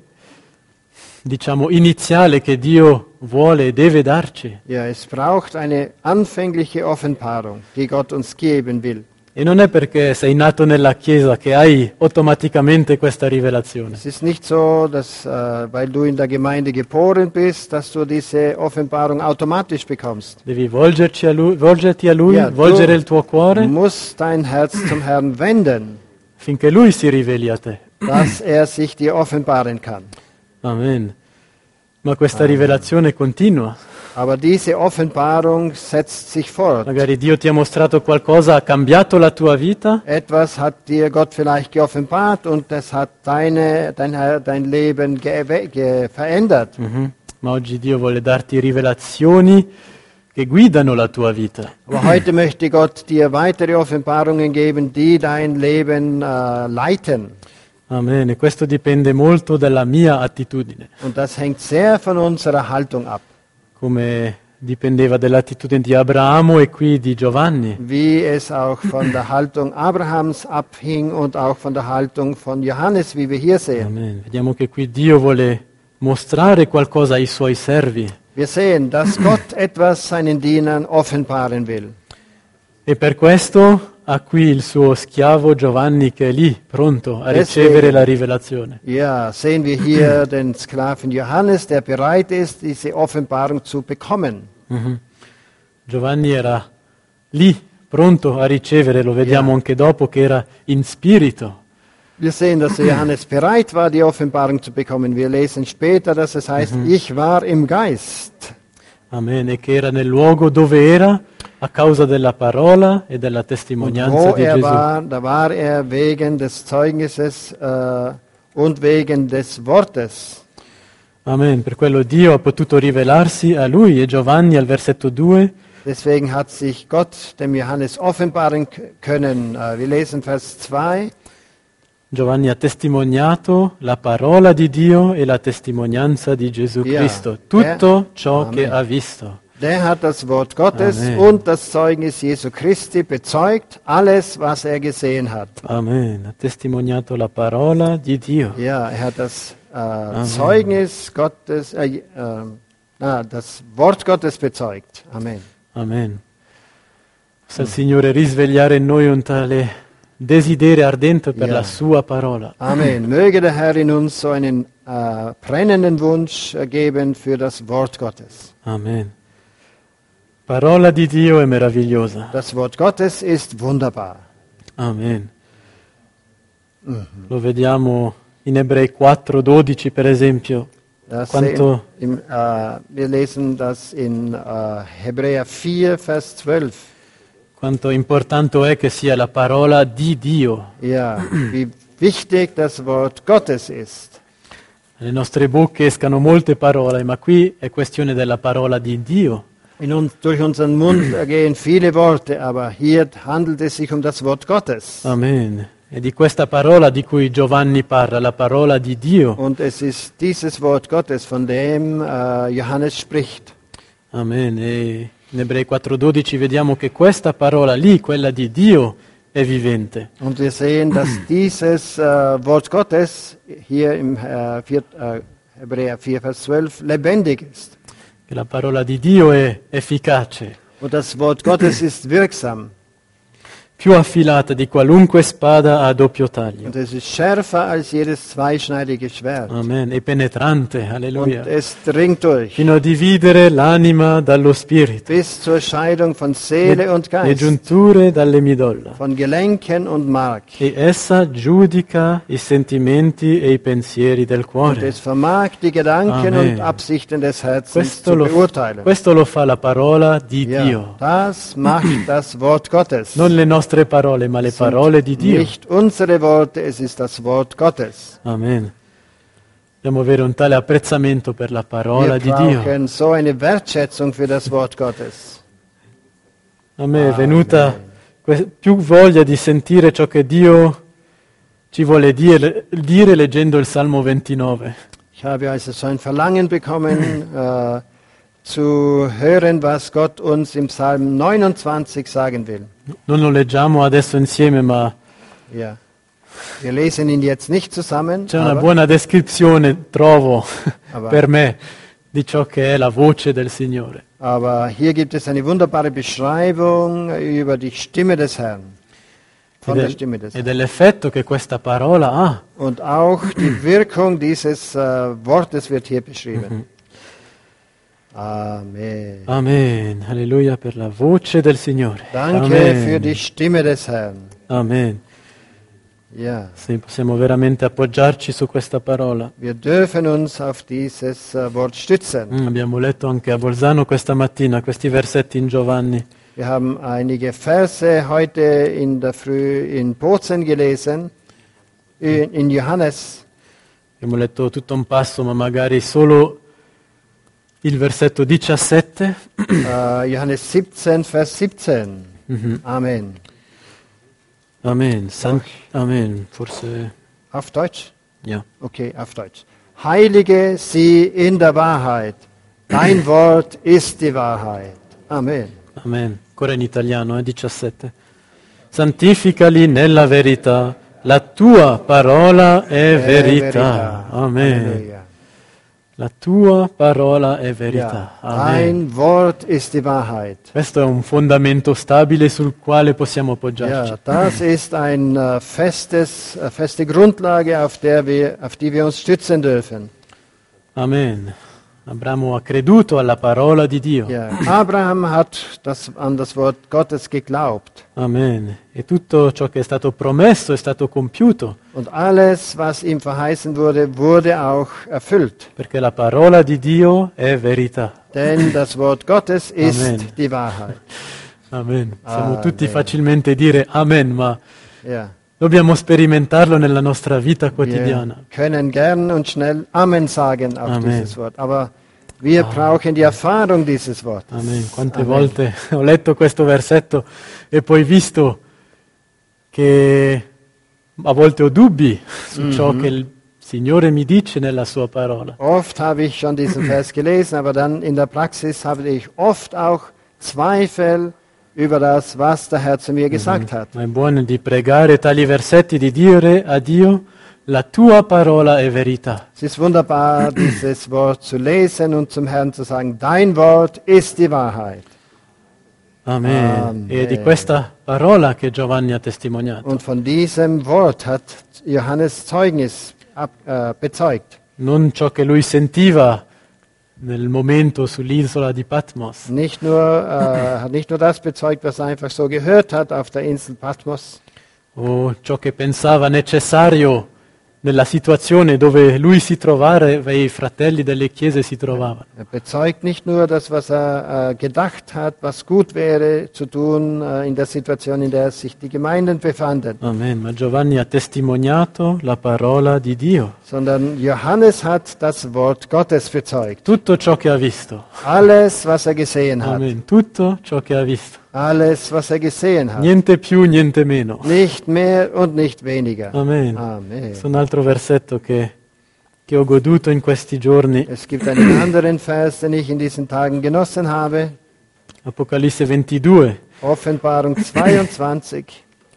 Speaker 2: diciamo, iniziale che Dio vuole e deve darci.
Speaker 1: Ja, es braucht eine anfängliche Offenbarung, die Gott uns geben will.
Speaker 2: E non è perché sei nato nella Chiesa che hai automaticamente questa rivelazione.
Speaker 1: Es ist nicht so, dass, äh, weil du in der Gemeinde geboren bist, dass du diese Offenbarung automatisch bekommst.
Speaker 2: Devi volgerci a lui, volgerti a Lui,
Speaker 1: Ja,
Speaker 2: volgere
Speaker 1: du
Speaker 2: il tuo cuore
Speaker 1: musst dein Herz zum Herrn wenden,
Speaker 2: finché Lui si riveli a te.
Speaker 1: dass er sich dir offenbaren kann.
Speaker 2: Amen. Ma questa rivelazione continua.
Speaker 1: Aber diese Offenbarung setzt sich fort.
Speaker 2: Magari Dio ti ha mostrato qualcosa, ha cambiato la tua vita,
Speaker 1: Etwas hat dir Gott vielleicht geoffenbart und das hat deine, dein, dein Leben ge ge verändert.
Speaker 2: Mhm. Ma oggi Dio vuole darti rivelazioni che guidano la tua vita.
Speaker 1: Aber heute möchte Gott dir weitere Offenbarungen geben, die dein Leben äh, leiten.
Speaker 2: Amen. E questo dipende molto dalla mia attitudine,
Speaker 1: Und das hängt sehr von unserer Haltung ab.
Speaker 2: come dipendeva dall'attitudine di Abramo e qui di Giovanni.
Speaker 1: Wie es auch von der Haltung Abrahams abhing und auch von der Haltung von Johannes, wie wir hier sehen.
Speaker 2: Amen. Vediamo che qui Dio vuole mostrare qualcosa ai suoi servi
Speaker 1: Wir sehen, dass Gott etwas seinen Dienern offenbaren will.
Speaker 2: e per questo ha qui il suo schiavo Giovanni che è lì, pronto a
Speaker 1: Deswegen-
Speaker 2: ricevere la rivelazione.
Speaker 1: Ja, sehen wir hier den Sklaven Johannes, der bereit ist, diese Offenbarung zu bekommen.
Speaker 2: Mhm. Giovanni era lì, pronto a ricevere, lo vediamo
Speaker 1: Ja.
Speaker 2: anche dopo che era in spirito.
Speaker 1: Wir sehen, dass Johannes bereit war, die Offenbarung zu bekommen. Wir lesen später, dass es heißt, ich war im Geist.
Speaker 2: Amen. E che era nel luogo dove era a causa della parola e della
Speaker 1: Und
Speaker 2: testimonianza
Speaker 1: wo
Speaker 2: di
Speaker 1: er
Speaker 2: Gesù.
Speaker 1: war, da war er wegen des Zeugnisses äh, und wegen des Wortes.
Speaker 2: Amen. Per quello Dio ha potuto rivelarsi a lui e Giovanni al versetto due.
Speaker 1: Deswegen hat sich Gott dem Johannes offenbaren k- können. Äh, wir lesen Vers zwei.
Speaker 2: Giovanni ha testimoniato la parola di Dio e la testimonianza di Gesù
Speaker 1: Ja.
Speaker 2: Cristo, tutto
Speaker 1: Eh?
Speaker 2: ciò
Speaker 1: Amen.
Speaker 2: che ha visto.
Speaker 1: Der hat das Wort Gottes
Speaker 2: Amen.
Speaker 1: und das Zeugnis Jesu Christi bezeugt, alles, was er gesehen hat.
Speaker 2: Amen. Ha testimoniato la parola di Dio.
Speaker 1: Ja, er hat das äh, Zeugnis Gottes, äh, äh, ah, das Wort Gottes bezeugt. Amen.
Speaker 2: Amen. Possa il Signore risvegliare in noi un tale desiderio ardente per
Speaker 1: Ja.
Speaker 2: la sua parola.
Speaker 1: Amen. Möge der Herr in uns so einen äh, brennenden Wunsch äh, geben für das Wort Gottes.
Speaker 2: Amen. Parola di Dio è meravigliosa.
Speaker 1: Das Wort Gottes ist wunderbar.
Speaker 2: Amen. Lo vediamo in Ebrei quattro dodici, per esempio.
Speaker 1: Das
Speaker 2: Quanto-
Speaker 1: sehen, im, äh, wir lesen das in äh, Hebräer vier, Vers zwölf.
Speaker 2: Quanto importante è che sia la parola di Dio.
Speaker 1: Ja, wie wichtig das Wort Gottes ist.
Speaker 2: Dalle nostre bocche escano molte parole, ma qui è questione della parola di Dio.
Speaker 1: In uns, durch unseren Mund gehen viele Worte, aber hier handelt es sich um das Wort Gottes.
Speaker 2: Amen. È di questa parola di cui Giovanni parla, la parola di Dio.
Speaker 1: Und es ist dieses Wort Gottes, von dem äh, Johannes spricht.
Speaker 2: Amen. E in Ebrei quattro dodici vediamo che questa parola lì, quella di Dio, è vivente.
Speaker 1: Und wir sehen, dass dieses äh, Wort Gottes hier im äh, vier, äh, Hebräer vier, Vers zwölf lebendig ist.
Speaker 2: Che la parola di Dio è efficace,
Speaker 1: Und das Wort Gottes ist wirksam.
Speaker 2: più affilata di qualunque spada a doppio taglio.
Speaker 1: Und es ist schärfer als jedes zweischneidige Schwert.
Speaker 2: Amen. E penetrante,
Speaker 1: Und
Speaker 2: alleluia.
Speaker 1: es dringt durch
Speaker 2: Fino a dividere l'anima dallo spirito,
Speaker 1: bis zur Scheidung von Seele und
Speaker 2: le
Speaker 1: Geist,
Speaker 2: giunture dalle midolla.
Speaker 1: von Gelenken und Mark.
Speaker 2: E essa giudica i sentimenti e i pensieri del
Speaker 1: Und
Speaker 2: cuore.
Speaker 1: es vermag die Gedanken
Speaker 2: Amen.
Speaker 1: und Absichten des Herzens
Speaker 2: Questo
Speaker 1: zu
Speaker 2: lo,
Speaker 1: beurteilen.
Speaker 2: questo lo fa la parola di
Speaker 1: Ja,
Speaker 2: Dio.
Speaker 1: das macht das Wort Gottes.
Speaker 2: Non le nostre parole, ma le parole di Dio.
Speaker 1: Nicht unsere Worte, es ist das Wort Gottes.
Speaker 2: Amen. Dobbiamo avere un tale apprezzamento per la parola
Speaker 1: Wir
Speaker 2: di Dio.
Speaker 1: brauchen so eine Wertschätzung für das Wort Gottes.
Speaker 2: A me è venuta que- più voglia di sentire ciò che Dio ci vuole dire, dire leggendo il Salmo ventinove.
Speaker 1: Ich habe also so ein Verlangen bekommen, äh, zu hören, was Gott uns im Psalm neunundzwanzig sagen will.
Speaker 2: Non lo leggiamo adesso insieme, ma
Speaker 1: Ja. Wir lesen ihn jetzt nicht zusammen,
Speaker 2: c'è una
Speaker 1: aber,
Speaker 2: buona descrizione, trovo,
Speaker 1: Aber-
Speaker 2: per me, di ciò che è la voce del Signore.
Speaker 1: aber hier gibt es eine wunderbare Beschreibung über die Stimme des Herrn, von
Speaker 2: E,
Speaker 1: der
Speaker 2: del-
Speaker 1: Stimme des
Speaker 2: e
Speaker 1: Herrn.
Speaker 2: dell'effetto che questa parola ha.
Speaker 1: Und auch die Wirkung dieses äh, Wortes wird hier beschrieben. Amen.
Speaker 2: Amen. Alleluia per la voce del Signore.
Speaker 1: Danke
Speaker 2: Amen.
Speaker 1: für die Stimme des Herrn.
Speaker 2: Amen.
Speaker 1: Ja,
Speaker 2: Sì, possiamo veramente appoggiarci su questa parola.
Speaker 1: wir dürfen uns auf dieses äh, Wort stützen.
Speaker 2: Mm, abbiamo letto anche a Bolzano questa mattina questi versetti in Giovanni.
Speaker 1: Wir haben einige Verse heute in der Früh in Bozen gelesen, in, in Johannes.
Speaker 2: Abbiamo letto tutto un passo, ma magari solo il versetto diciassette.
Speaker 1: Äh, Johannes siebzehn, Vers siebzehn.
Speaker 2: Mhm.
Speaker 1: Amen.
Speaker 2: Amen. San- Amen. Forse,
Speaker 1: Auf Deutsch?
Speaker 2: ja.
Speaker 1: Okay, auf Deutsch. Heilige sie in der Wahrheit. Dein Wort ist die Wahrheit. Amen.
Speaker 2: Amen. Ancora in italiano, eh, diciassette. Santificali nella verità. La tua parola è
Speaker 1: È
Speaker 2: verità. Amen.
Speaker 1: Halleluja.
Speaker 2: La tua parola è
Speaker 1: Ja,
Speaker 2: verità. Amen.
Speaker 1: dein Wort ist die Wahrheit.
Speaker 2: Questo è un fondamento stabile sul quale possiamo appoggiarci.
Speaker 1: Ja, das ist eine festes, äh, feste Grundlage, auf, der wir, auf die wir uns stützen dürfen.
Speaker 2: Amen. Abramo ha creduto alla parola di Dio.
Speaker 1: Ja, Abraham hat das, an das Wort Gottes geglaubt.
Speaker 2: Amen. E tutto ciò che è stato promesso è stato compiuto,
Speaker 1: Und alles, was ihm verheißen wurde, wurde auch erfüllt.
Speaker 2: perché la parola di Dio è verità.
Speaker 1: Denn das Wort Gottes ist
Speaker 2: Amen.
Speaker 1: die Wahrheit.
Speaker 2: Amen. Possiamo
Speaker 1: Amen.
Speaker 2: tutti facilmente dire Amen, ma
Speaker 1: Ja.
Speaker 2: dobbiamo sperimentarlo nella nostra vita
Speaker 1: Wir
Speaker 2: quotidiana.
Speaker 1: können gern und schnell Amen sagen auf
Speaker 2: Amen.
Speaker 1: dieses Wort, aber wir brauchen die Erfahrung dieses Wortes.
Speaker 2: Amen. Quante
Speaker 1: Amen.
Speaker 2: volte ho letto questo versetto e poi visto che a volte ho dubbi su ciò che il Signore mi dice nella sua parola.
Speaker 1: Oft habe ich schon diesen Vers gelesen, aber dann in der Praxis habe ich oft auch Zweifel über das, was der Herr zu mir gesagt hat.
Speaker 2: Ma è buono di pregare tali versetti, di dire a Dio, la tua parola è verità.
Speaker 1: Es ist wunderbar, dieses Wort zu lesen und zum Herrn zu sagen, dein Wort ist die Wahrheit.
Speaker 2: Amen.
Speaker 1: Amen.
Speaker 2: E di questa parola che Giovanni ha testimoniato.
Speaker 1: Und von diesem Wort hat Johannes Zeugnis ab, äh, bezeugt.
Speaker 2: Non ciò che lui sentiva nel momento sull'isola di Patmos,
Speaker 1: Nicht nur, äh, hat nicht nur das bezeugt, was er einfach so gehört hat auf der Insel Patmos,
Speaker 2: o ciò che pensava necessario nella situazione dove lui si trovava e i fratelli delle chiese si trovavano.
Speaker 1: er bezeugt nicht nur das, was er äh, gedacht hat, was gut wäre zu tun äh, in der Situation, in der sich die Gemeinden befanden,
Speaker 2: Amen. Ma Giovanni ha testimoniato la parola di Dio,
Speaker 1: sondern Johannes hat das Wort Gottes bezeugt.
Speaker 2: tutto ciò che ha visto.
Speaker 1: Alles, was er gesehen hat.
Speaker 2: Amen. Tutto ciò che ha visto.
Speaker 1: Alles, was er gesehen hat.
Speaker 2: Niente più, niente meno.
Speaker 1: Nicht mehr und nicht weniger.
Speaker 2: Amen.
Speaker 1: Amen.
Speaker 2: Questo è un altro versetto che, che ho goduto in questi giorni.
Speaker 1: Es gibt einen anderen Vers, den ich in diesen Tagen genossen habe.
Speaker 2: Apocalisse ventidue,
Speaker 1: Offenbarung zweiundzwanzig,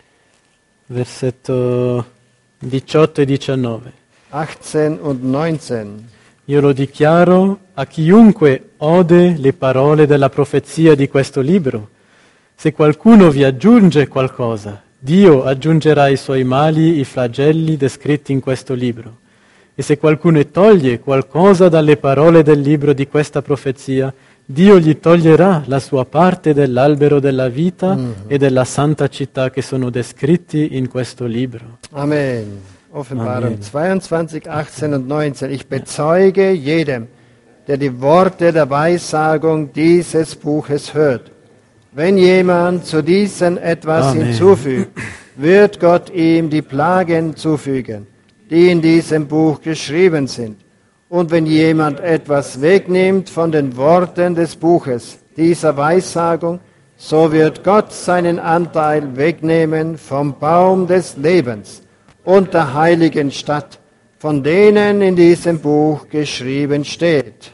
Speaker 2: versetto diciotto e diciannove.
Speaker 1: achtzehn und neunzehn.
Speaker 2: Io lo dichiaro a chiunque ode le parole della profezia di questo libro. Se qualcuno vi aggiunge qualcosa, Dio aggiungerà ai suoi mali i flagelli descritti in questo libro. E se qualcuno toglie qualcosa dalle parole del libro di questa profezia, Dio gli toglierà la sua parte dell'albero della vita mm-hmm. e della santa città che sono descritti in questo libro.
Speaker 1: Amen. Offenbarung
Speaker 2: Amen.
Speaker 1: zweiundzwanzig, achtzehn und neunzehn. Ich bezeuge jedem, der die Worte der Weissagung dieses Buches hört. Wenn jemand zu diesen etwas
Speaker 2: Amen.
Speaker 1: hinzufügt, wird Gott ihm die Plagen zufügen, die in diesem Buch geschrieben sind. Und wenn jemand etwas wegnimmt von den Worten des Buches dieser Weissagung, so wird Gott seinen Anteil wegnehmen vom Baum des Lebens und der heiligen Stadt, von denen in diesem Buch geschrieben steht.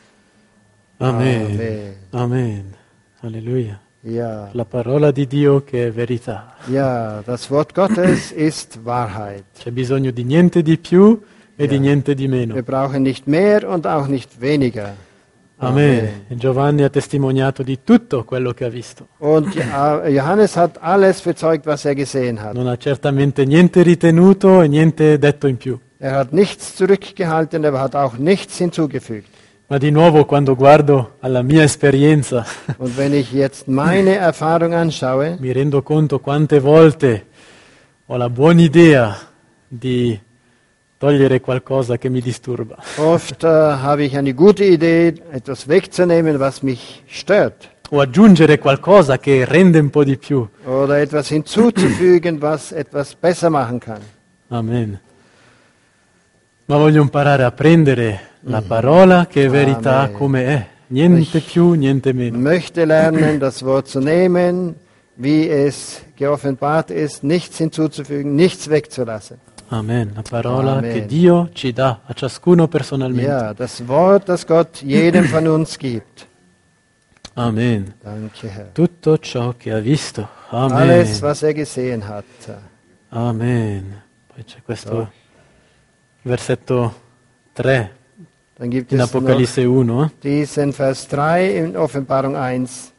Speaker 2: Amen.
Speaker 1: Amen.
Speaker 2: Amen. Alleluia.
Speaker 1: Ja,
Speaker 2: La parola di Dio che è verità.
Speaker 1: ja, das Wort Gottes ist Wahrheit.
Speaker 2: C'è bisogno di niente di più e
Speaker 1: Ja.
Speaker 2: di niente di meno.
Speaker 1: Wir brauchen nicht mehr und auch nicht weniger.
Speaker 2: Amen. E Giovanni ha testimoniato di tutto quello che ha visto.
Speaker 1: Und Jo- Johannes hat alles bezeugt, was er gesehen hat.
Speaker 2: Non ha certamente niente ritenuto e niente detto in più.
Speaker 1: Er hat nichts zurückgehalten, er hat auch nichts hinzugefügt.
Speaker 2: Ma di nuovo quando guardo alla mia esperienza
Speaker 1: Und wenn ich jetzt meine Erfahrung anschaue,
Speaker 2: mi rendo conto quante volte ho la buona idea di togliere qualcosa che mi disturba.
Speaker 1: oft äh, habe ich eine gute Idee, etwas wegzunehmen, was mich stört.
Speaker 2: O aggiungere qualcosa che rende un po' di più.
Speaker 1: Oder etwas hinzuzufügen, was etwas besser machen kann.
Speaker 2: Amen. Ma voglio imparare a prendere la parola che è verità
Speaker 1: Amen.
Speaker 2: come è. Niente più, niente
Speaker 1: Ich
Speaker 2: meno.
Speaker 1: möchte lernen, das Wort zu nehmen, wie es geoffenbart ist, nichts hinzuzufügen, nichts wegzulassen.
Speaker 2: Amen. La parola
Speaker 1: Amen.
Speaker 2: che Dio ci dà a ciascuno personalmente.
Speaker 1: Ja, das Wort, das Gott jedem von uns gibt.
Speaker 2: Amen.
Speaker 1: Danke, Herr.
Speaker 2: Tutto ciò che ha visto. Amen.
Speaker 1: Alles, was er gesehen hat.
Speaker 2: Amen. Poi c'è questo versetto tre
Speaker 1: Dann gibt
Speaker 2: in
Speaker 1: es noch
Speaker 2: Apocalisse uno. eh?
Speaker 1: diesen Vers drei in Offenbarung eins.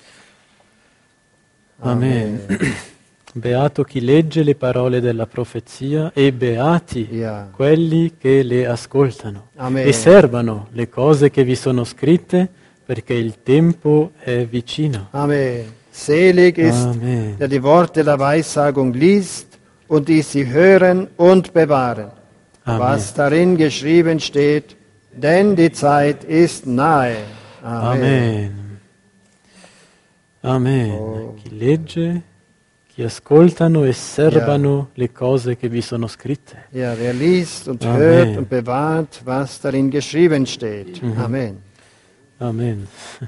Speaker 2: Amen. Beato chi legge le parole della profezia e beati
Speaker 1: Ja.
Speaker 2: quelli che le ascoltano
Speaker 1: Amen.
Speaker 2: e servano le cose che vi sono scritte perché il tempo è vicino.
Speaker 1: Amen. Selig ist,
Speaker 2: Amen.
Speaker 1: der die Worte der Weissagung liest und die sie hören und bewahren,
Speaker 2: Amen.
Speaker 1: was darin geschrieben steht, denn die Zeit ist nahe. Amen.
Speaker 2: Amen. Amen.
Speaker 1: Oh.
Speaker 2: Chi legge, chi ascoltano e servano le cose che vi sono scritte.
Speaker 1: Ja, wer liest und
Speaker 2: Amen.
Speaker 1: hört und bewahrt, was darin geschrieben steht. Amen.
Speaker 2: Amen.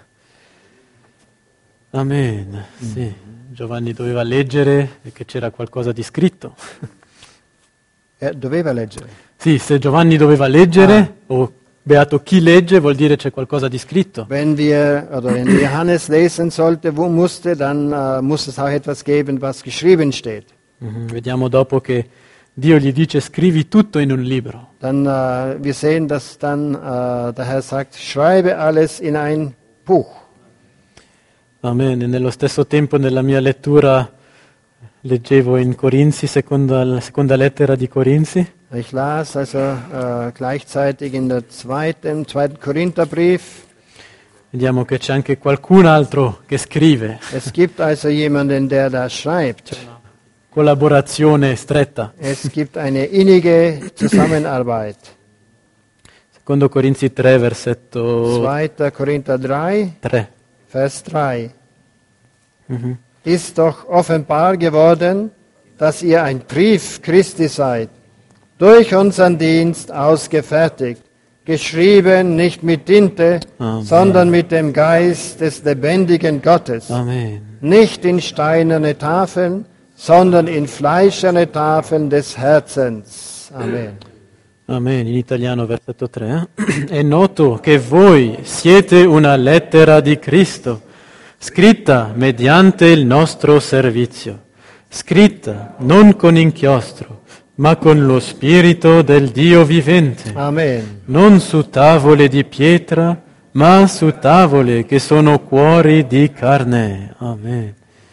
Speaker 2: Amen. Sì. Giovanni doveva leggere perché c'era qualcosa di scritto.
Speaker 1: Er doveva leggere.
Speaker 2: Sì, se Giovanni doveva leggere, o beato chi legge, vuol dire c'è qualcosa di scritto.
Speaker 1: Wenn wir oder wenn Johannes lesen sollte, wo musste, dann äh, muss es auch etwas geben, was geschrieben steht.
Speaker 2: Mhm, vediamo dopo che Dio gli dice scrivi tutto in un libro.
Speaker 1: Dann äh, wir sehen, dass dann äh, der Herr sagt, schreibe alles in ein Buch.
Speaker 2: Amen. E nello stesso tempo nella mia lettura leggevo in Corinzi, seconda, la seconda lettera di Corinzi,
Speaker 1: Ich las also äh, gleichzeitig in der zweiten, im zweiten Korintherbrief.
Speaker 2: vediamo che c'è anche qualcun altro che scrive.
Speaker 1: Es gibt also jemanden, der da schreibt.
Speaker 2: Collaborazione stretta.
Speaker 1: Es gibt eine innige Zusammenarbeit.
Speaker 2: Secondo Corinzi tre, versetto
Speaker 1: zweiter Korinther drei,
Speaker 2: tre.
Speaker 1: Vers drei.
Speaker 2: Mhm.
Speaker 1: Ist doch offenbar geworden, dass ihr ein Brief Christi seid, durch unseren Dienst ausgefertigt, geschrieben nicht mit Tinte,
Speaker 2: Amen.
Speaker 1: sondern mit dem Geist des lebendigen Gottes.
Speaker 2: Amen.
Speaker 1: Nicht in steinerne Tafeln, sondern in fleischerne Tafeln des Herzens. Amen.
Speaker 2: Amen. In italiano, versetto tre. eh? È noto che voi siete una lettera di Cristo, scritta mediante il nostro servizio, scritta non con inchiostro, ma con lo Spirito del Dio vivente,
Speaker 1: Amen.
Speaker 2: non su tavole di pietra, ma su tavole che sono cuori di carne. Amen.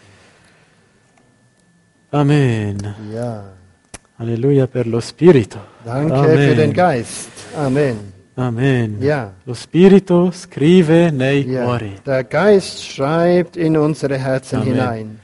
Speaker 2: Amen.
Speaker 1: Ja.
Speaker 2: Alleluia per lo Spirito.
Speaker 1: Danke
Speaker 2: Amen.
Speaker 1: für den Geist. Amen.
Speaker 2: Amen.
Speaker 1: Ja.
Speaker 2: Lo Spirito scrive nei
Speaker 1: Ja.
Speaker 2: cuori.
Speaker 1: Der Geist schreibt in unsere Herzen
Speaker 2: Amen.
Speaker 1: hinein.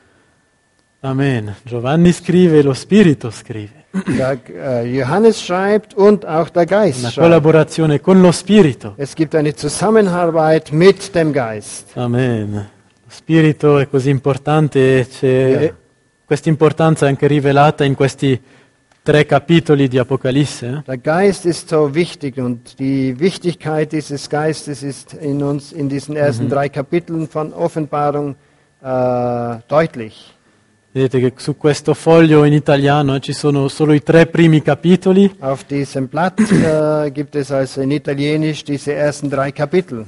Speaker 2: Amen. Giovanni scrive, lo Spirito scrive.
Speaker 1: Der, äh, Johannes schreibt und auch der Geist
Speaker 2: Una
Speaker 1: schreibt.
Speaker 2: collaborazione con lo Spirito.
Speaker 1: Es gibt eine Zusammenarbeit mit dem Geist.
Speaker 2: Amen. Lo Spirito è così importante e c'è
Speaker 1: Yeah.
Speaker 2: questa importanza è anche rivelata in questi tre capitoli di Apocalisse. eh?
Speaker 1: Der Geist ist so wichtig und die Wichtigkeit dieses Geistes ist in uns in diesen ersten drei Kapiteln von Offenbarung äh, deutlich.
Speaker 2: Vedete che su questo foglio in italiano eh, ci sono solo i tre primi capitoli,
Speaker 1: Auf diesem Blatt äh, gibt es also in Italienisch diese ersten drei Kapitel.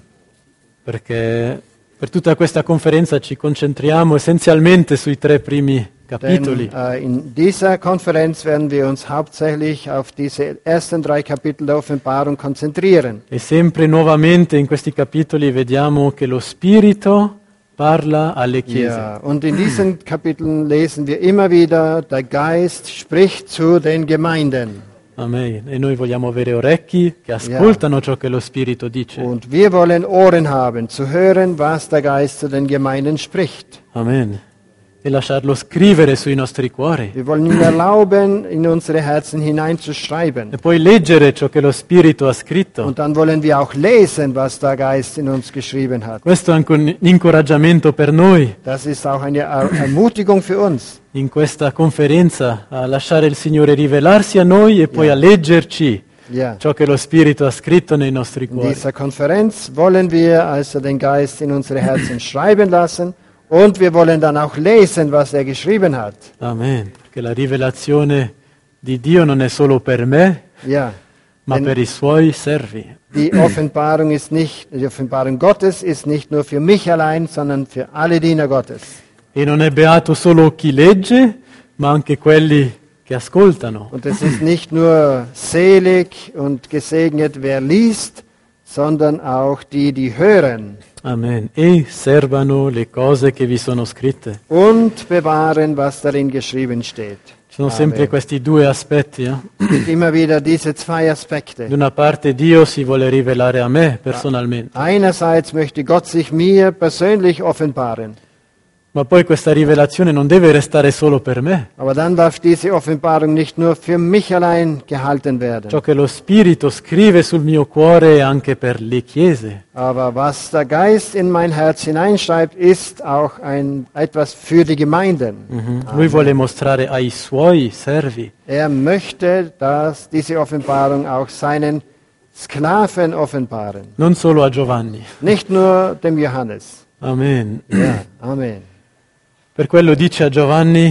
Speaker 2: perché per tutta questa conferenza ci concentriamo essenzialmente sui tre primi
Speaker 1: Denn
Speaker 2: capitoli.
Speaker 1: äh, in dieser Konferenz werden wir uns hauptsächlich auf diese ersten drei Kapitel der Offenbarung konzentrieren.
Speaker 2: E sempre nuovamente in questi capitoli vediamo che lo Spirito parla alle chiese.
Speaker 1: Ja, und in diesen Kapiteln lesen wir immer wieder, der Geist spricht zu den Gemeinden.
Speaker 2: Amen. E noi vogliamo avere orecchi che ascoltano ciò che lo Spirito dice.
Speaker 1: Und wir wollen Ohren haben, zu hören, was der Geist zu den Gemeinden spricht.
Speaker 2: Amen. E lasciarlo scrivere sui nostri cuori.
Speaker 1: Wir wollen ihm erlauben, in unsere Herzen hineinzuschreiben.
Speaker 2: E poi leggere ciò che lo Spirito ha scritto.
Speaker 1: Und dann wollen wir auch lesen, was der Geist in uns geschrieben hat.
Speaker 2: Questo è anche un incoraggiamento per noi
Speaker 1: Das ist auch eine Er- Ermutigung für uns.
Speaker 2: in questa conferenza a lasciare il Signore rivelarsi a noi e poi
Speaker 1: Ja.
Speaker 2: a leggerci
Speaker 1: Ja.
Speaker 2: ciò che lo Spirito ha scritto nei nostri
Speaker 1: In
Speaker 2: cuori.
Speaker 1: dieser Konferenz wollen wir also den Geist in unsere Herzen schreiben lassen und wir wollen dann auch lesen, was er geschrieben hat.
Speaker 2: Amen. Perché la rivelazione di Dio non è solo per me,
Speaker 1: Ja.
Speaker 2: ma
Speaker 1: Denn
Speaker 2: per i suoi servi.
Speaker 1: die Offenbarung ist nicht, die Offenbarung Gottes ist nicht nur für mich allein, sondern für alle Diener Gottes.
Speaker 2: E non è beato solo chi legge, ma anche quelli che ascoltano.
Speaker 1: Und es ist nicht nur selig und gesegnet, wer liest, sondern auch die, die hören
Speaker 2: Amen. E servano le cose che vi sono scritte.
Speaker 1: und bewahren, was darin geschrieben steht.
Speaker 2: Ci sono sempre
Speaker 1: Amen.
Speaker 2: questi due aspetti. eh?
Speaker 1: Es gibt immer wieder diese zwei
Speaker 2: Da
Speaker 1: Aspekte.
Speaker 2: una parte Dio si vuole rivelare a me personalmente,
Speaker 1: Einerseits möchte Gott sich mir persönlich offenbaren,
Speaker 2: ma poi questa rivelazione non deve restare solo per me.
Speaker 1: aber dann darf diese Offenbarung nicht nur für mich allein gehalten werden.
Speaker 2: Ciò che lo Spirito scrive sul mio cuore è anche per le chiese.
Speaker 1: Aber was der Geist in mein Herz hineinschreibt, ist auch ein, etwas für die Gemeinden.
Speaker 2: Mhm. Lui vuole mostrare ai suoi servi.
Speaker 1: Er möchte, dass diese Offenbarung auch seinen Sklaven offenbaren,
Speaker 2: Non solo a Giovanni.
Speaker 1: nicht nur dem Johannes.
Speaker 2: Amen.
Speaker 1: Ja, Amen.
Speaker 2: Per quello dice a Giovanni,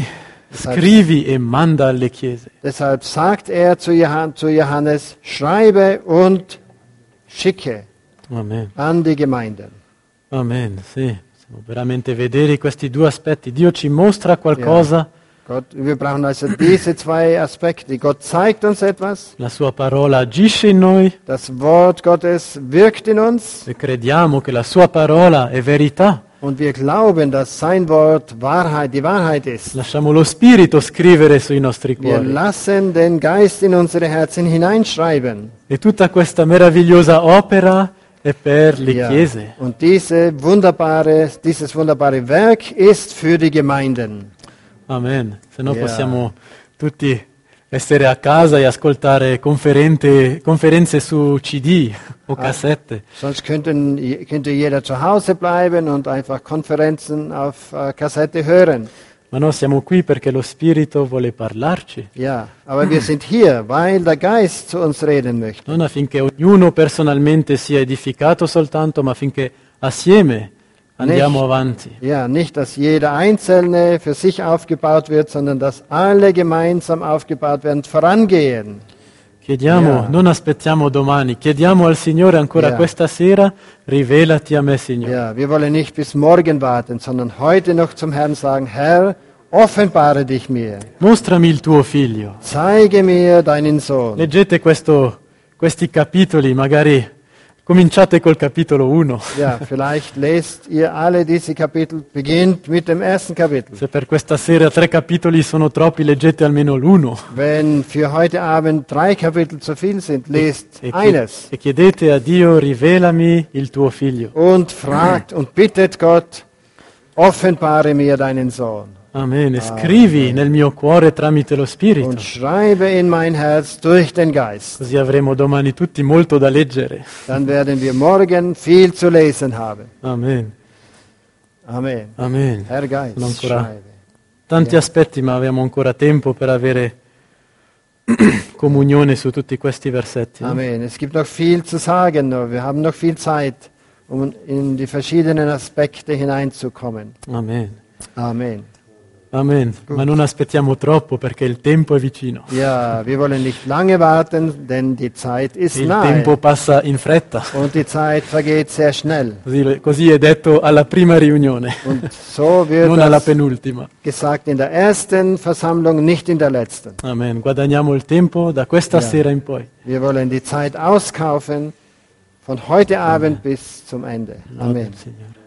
Speaker 2: scrivi e manda alle chiese.
Speaker 1: Deshalb sagt er zu Johann- zu Johannes, schreibe und schicke
Speaker 2: Amen.
Speaker 1: an die Gemeinden.
Speaker 2: Amen, sì. Possiamo veramente vedere questi due aspetti. Dio ci mostra qualcosa,
Speaker 1: Gott, wir brauchen also diese zwei Aspekte. Gott zeigt uns etwas,
Speaker 2: la sua parola agisce in noi
Speaker 1: das Wort Gottes wirkt in uns
Speaker 2: e crediamo che la sua parola è verità.
Speaker 1: und wir glauben, dass sein Wort Wahrheit, die Wahrheit ist.
Speaker 2: Lasciamo lo Spirito scrivere sui nostri
Speaker 1: Wir
Speaker 2: cuori.
Speaker 1: lassen den Geist in unsere Herzen hineinschreiben.
Speaker 2: E tutta questa meravigliosa opera è per le
Speaker 1: Ja.
Speaker 2: chiese.
Speaker 1: Und diese wunderbare, dieses wunderbare Werk ist für die Gemeinden.
Speaker 2: Amen. Se no
Speaker 1: Yeah.
Speaker 2: possiamo tutti essere a casa e ascoltare conferente- conferenze su C D o cassette.
Speaker 1: Sonst könnten, könnte jeder zu Hause bleiben und einfach Konferenzen auf äh, Kassette hören.
Speaker 2: Ma no, siamo qui perché lo Spirito vuole parlarci.
Speaker 1: Ja, aber wir sind hier, weil der Geist zu uns reden möchte.
Speaker 2: Non affinché ognuno personalmente sia edificato soltanto, ma affinché assieme andiamo
Speaker 1: Nicht.
Speaker 2: avanti.
Speaker 1: Ja, nicht, dass jeder Einzelne für sich aufgebaut wird, sondern dass alle gemeinsam aufgebaut werden, vorangehen.
Speaker 2: Chiediamo,
Speaker 1: Yeah.
Speaker 2: non aspettiamo domani, chiediamo al Signore ancora
Speaker 1: Yeah.
Speaker 2: questa sera, rivelati a me, Signore.
Speaker 1: Ja, wir wollen nicht bis morgen warten, sondern heute noch zum Herrn sagen, Herr, offenbare dich mir,
Speaker 2: Mostrami il tuo figlio.
Speaker 1: zeige mir deinen Sohn.
Speaker 2: Leggete questo- questi capitoli, magari cominciate col capitolo uno.
Speaker 1: Ja, vielleicht lest ihr alle diese Kapitel, beginnt mit dem ersten Kapitel.
Speaker 2: Se per questa sera tre capitoli sono troppi, leggete almeno l'uno.
Speaker 1: Wenn für heute Abend drei Kapitel zu viel sind, lest
Speaker 2: E, chi-
Speaker 1: eines
Speaker 2: e chiedete a Dio, rivelami il tuo figlio.
Speaker 1: und fragt und bittet Gott, offenbare mir deinen Sohn
Speaker 2: Amen. E scrivi nel mio cuore tramite lo Spirito.
Speaker 1: und schreibe in mein Herz durch den Geist.
Speaker 2: Così avremo domani tutti molto da leggere.
Speaker 1: Dann werden wir morgen viel zu lesen haben.
Speaker 2: Amen.
Speaker 1: Amen.
Speaker 2: Amen.
Speaker 1: Herr Geist,
Speaker 2: Sono ancora
Speaker 1: schreibe.
Speaker 2: tanti aspetti, ma abbiamo ancora tempo per avere comunione su tutti questi versetti. no?
Speaker 1: Amen. Es gibt noch viel zu sagen, nur wir haben noch viel Zeit, um in die verschiedenen Aspekte hineinzukommen.
Speaker 2: Amen.
Speaker 1: Amen.
Speaker 2: Amen. Ma non aspettiamo troppo perché il tempo è vicino.
Speaker 1: Ja, wir wollen nicht lange warten, denn die Zeit ist
Speaker 2: Il
Speaker 1: nahe
Speaker 2: tempo passa in fretta.
Speaker 1: und die Zeit vergeht sehr schnell.
Speaker 2: Così, così è detto alla prima riunione,
Speaker 1: Und so wird
Speaker 2: non alla
Speaker 1: das
Speaker 2: penultima.
Speaker 1: gesagt in der ersten Versammlung, nicht in der letzten.
Speaker 2: Amen. Guadagniamo il tempo da questa
Speaker 1: Ja.
Speaker 2: sera in poi.
Speaker 1: Wir wollen die Zeit auskaufen von heute Abend bis zum Ende.
Speaker 2: Lode
Speaker 1: Amen.
Speaker 2: il Signore.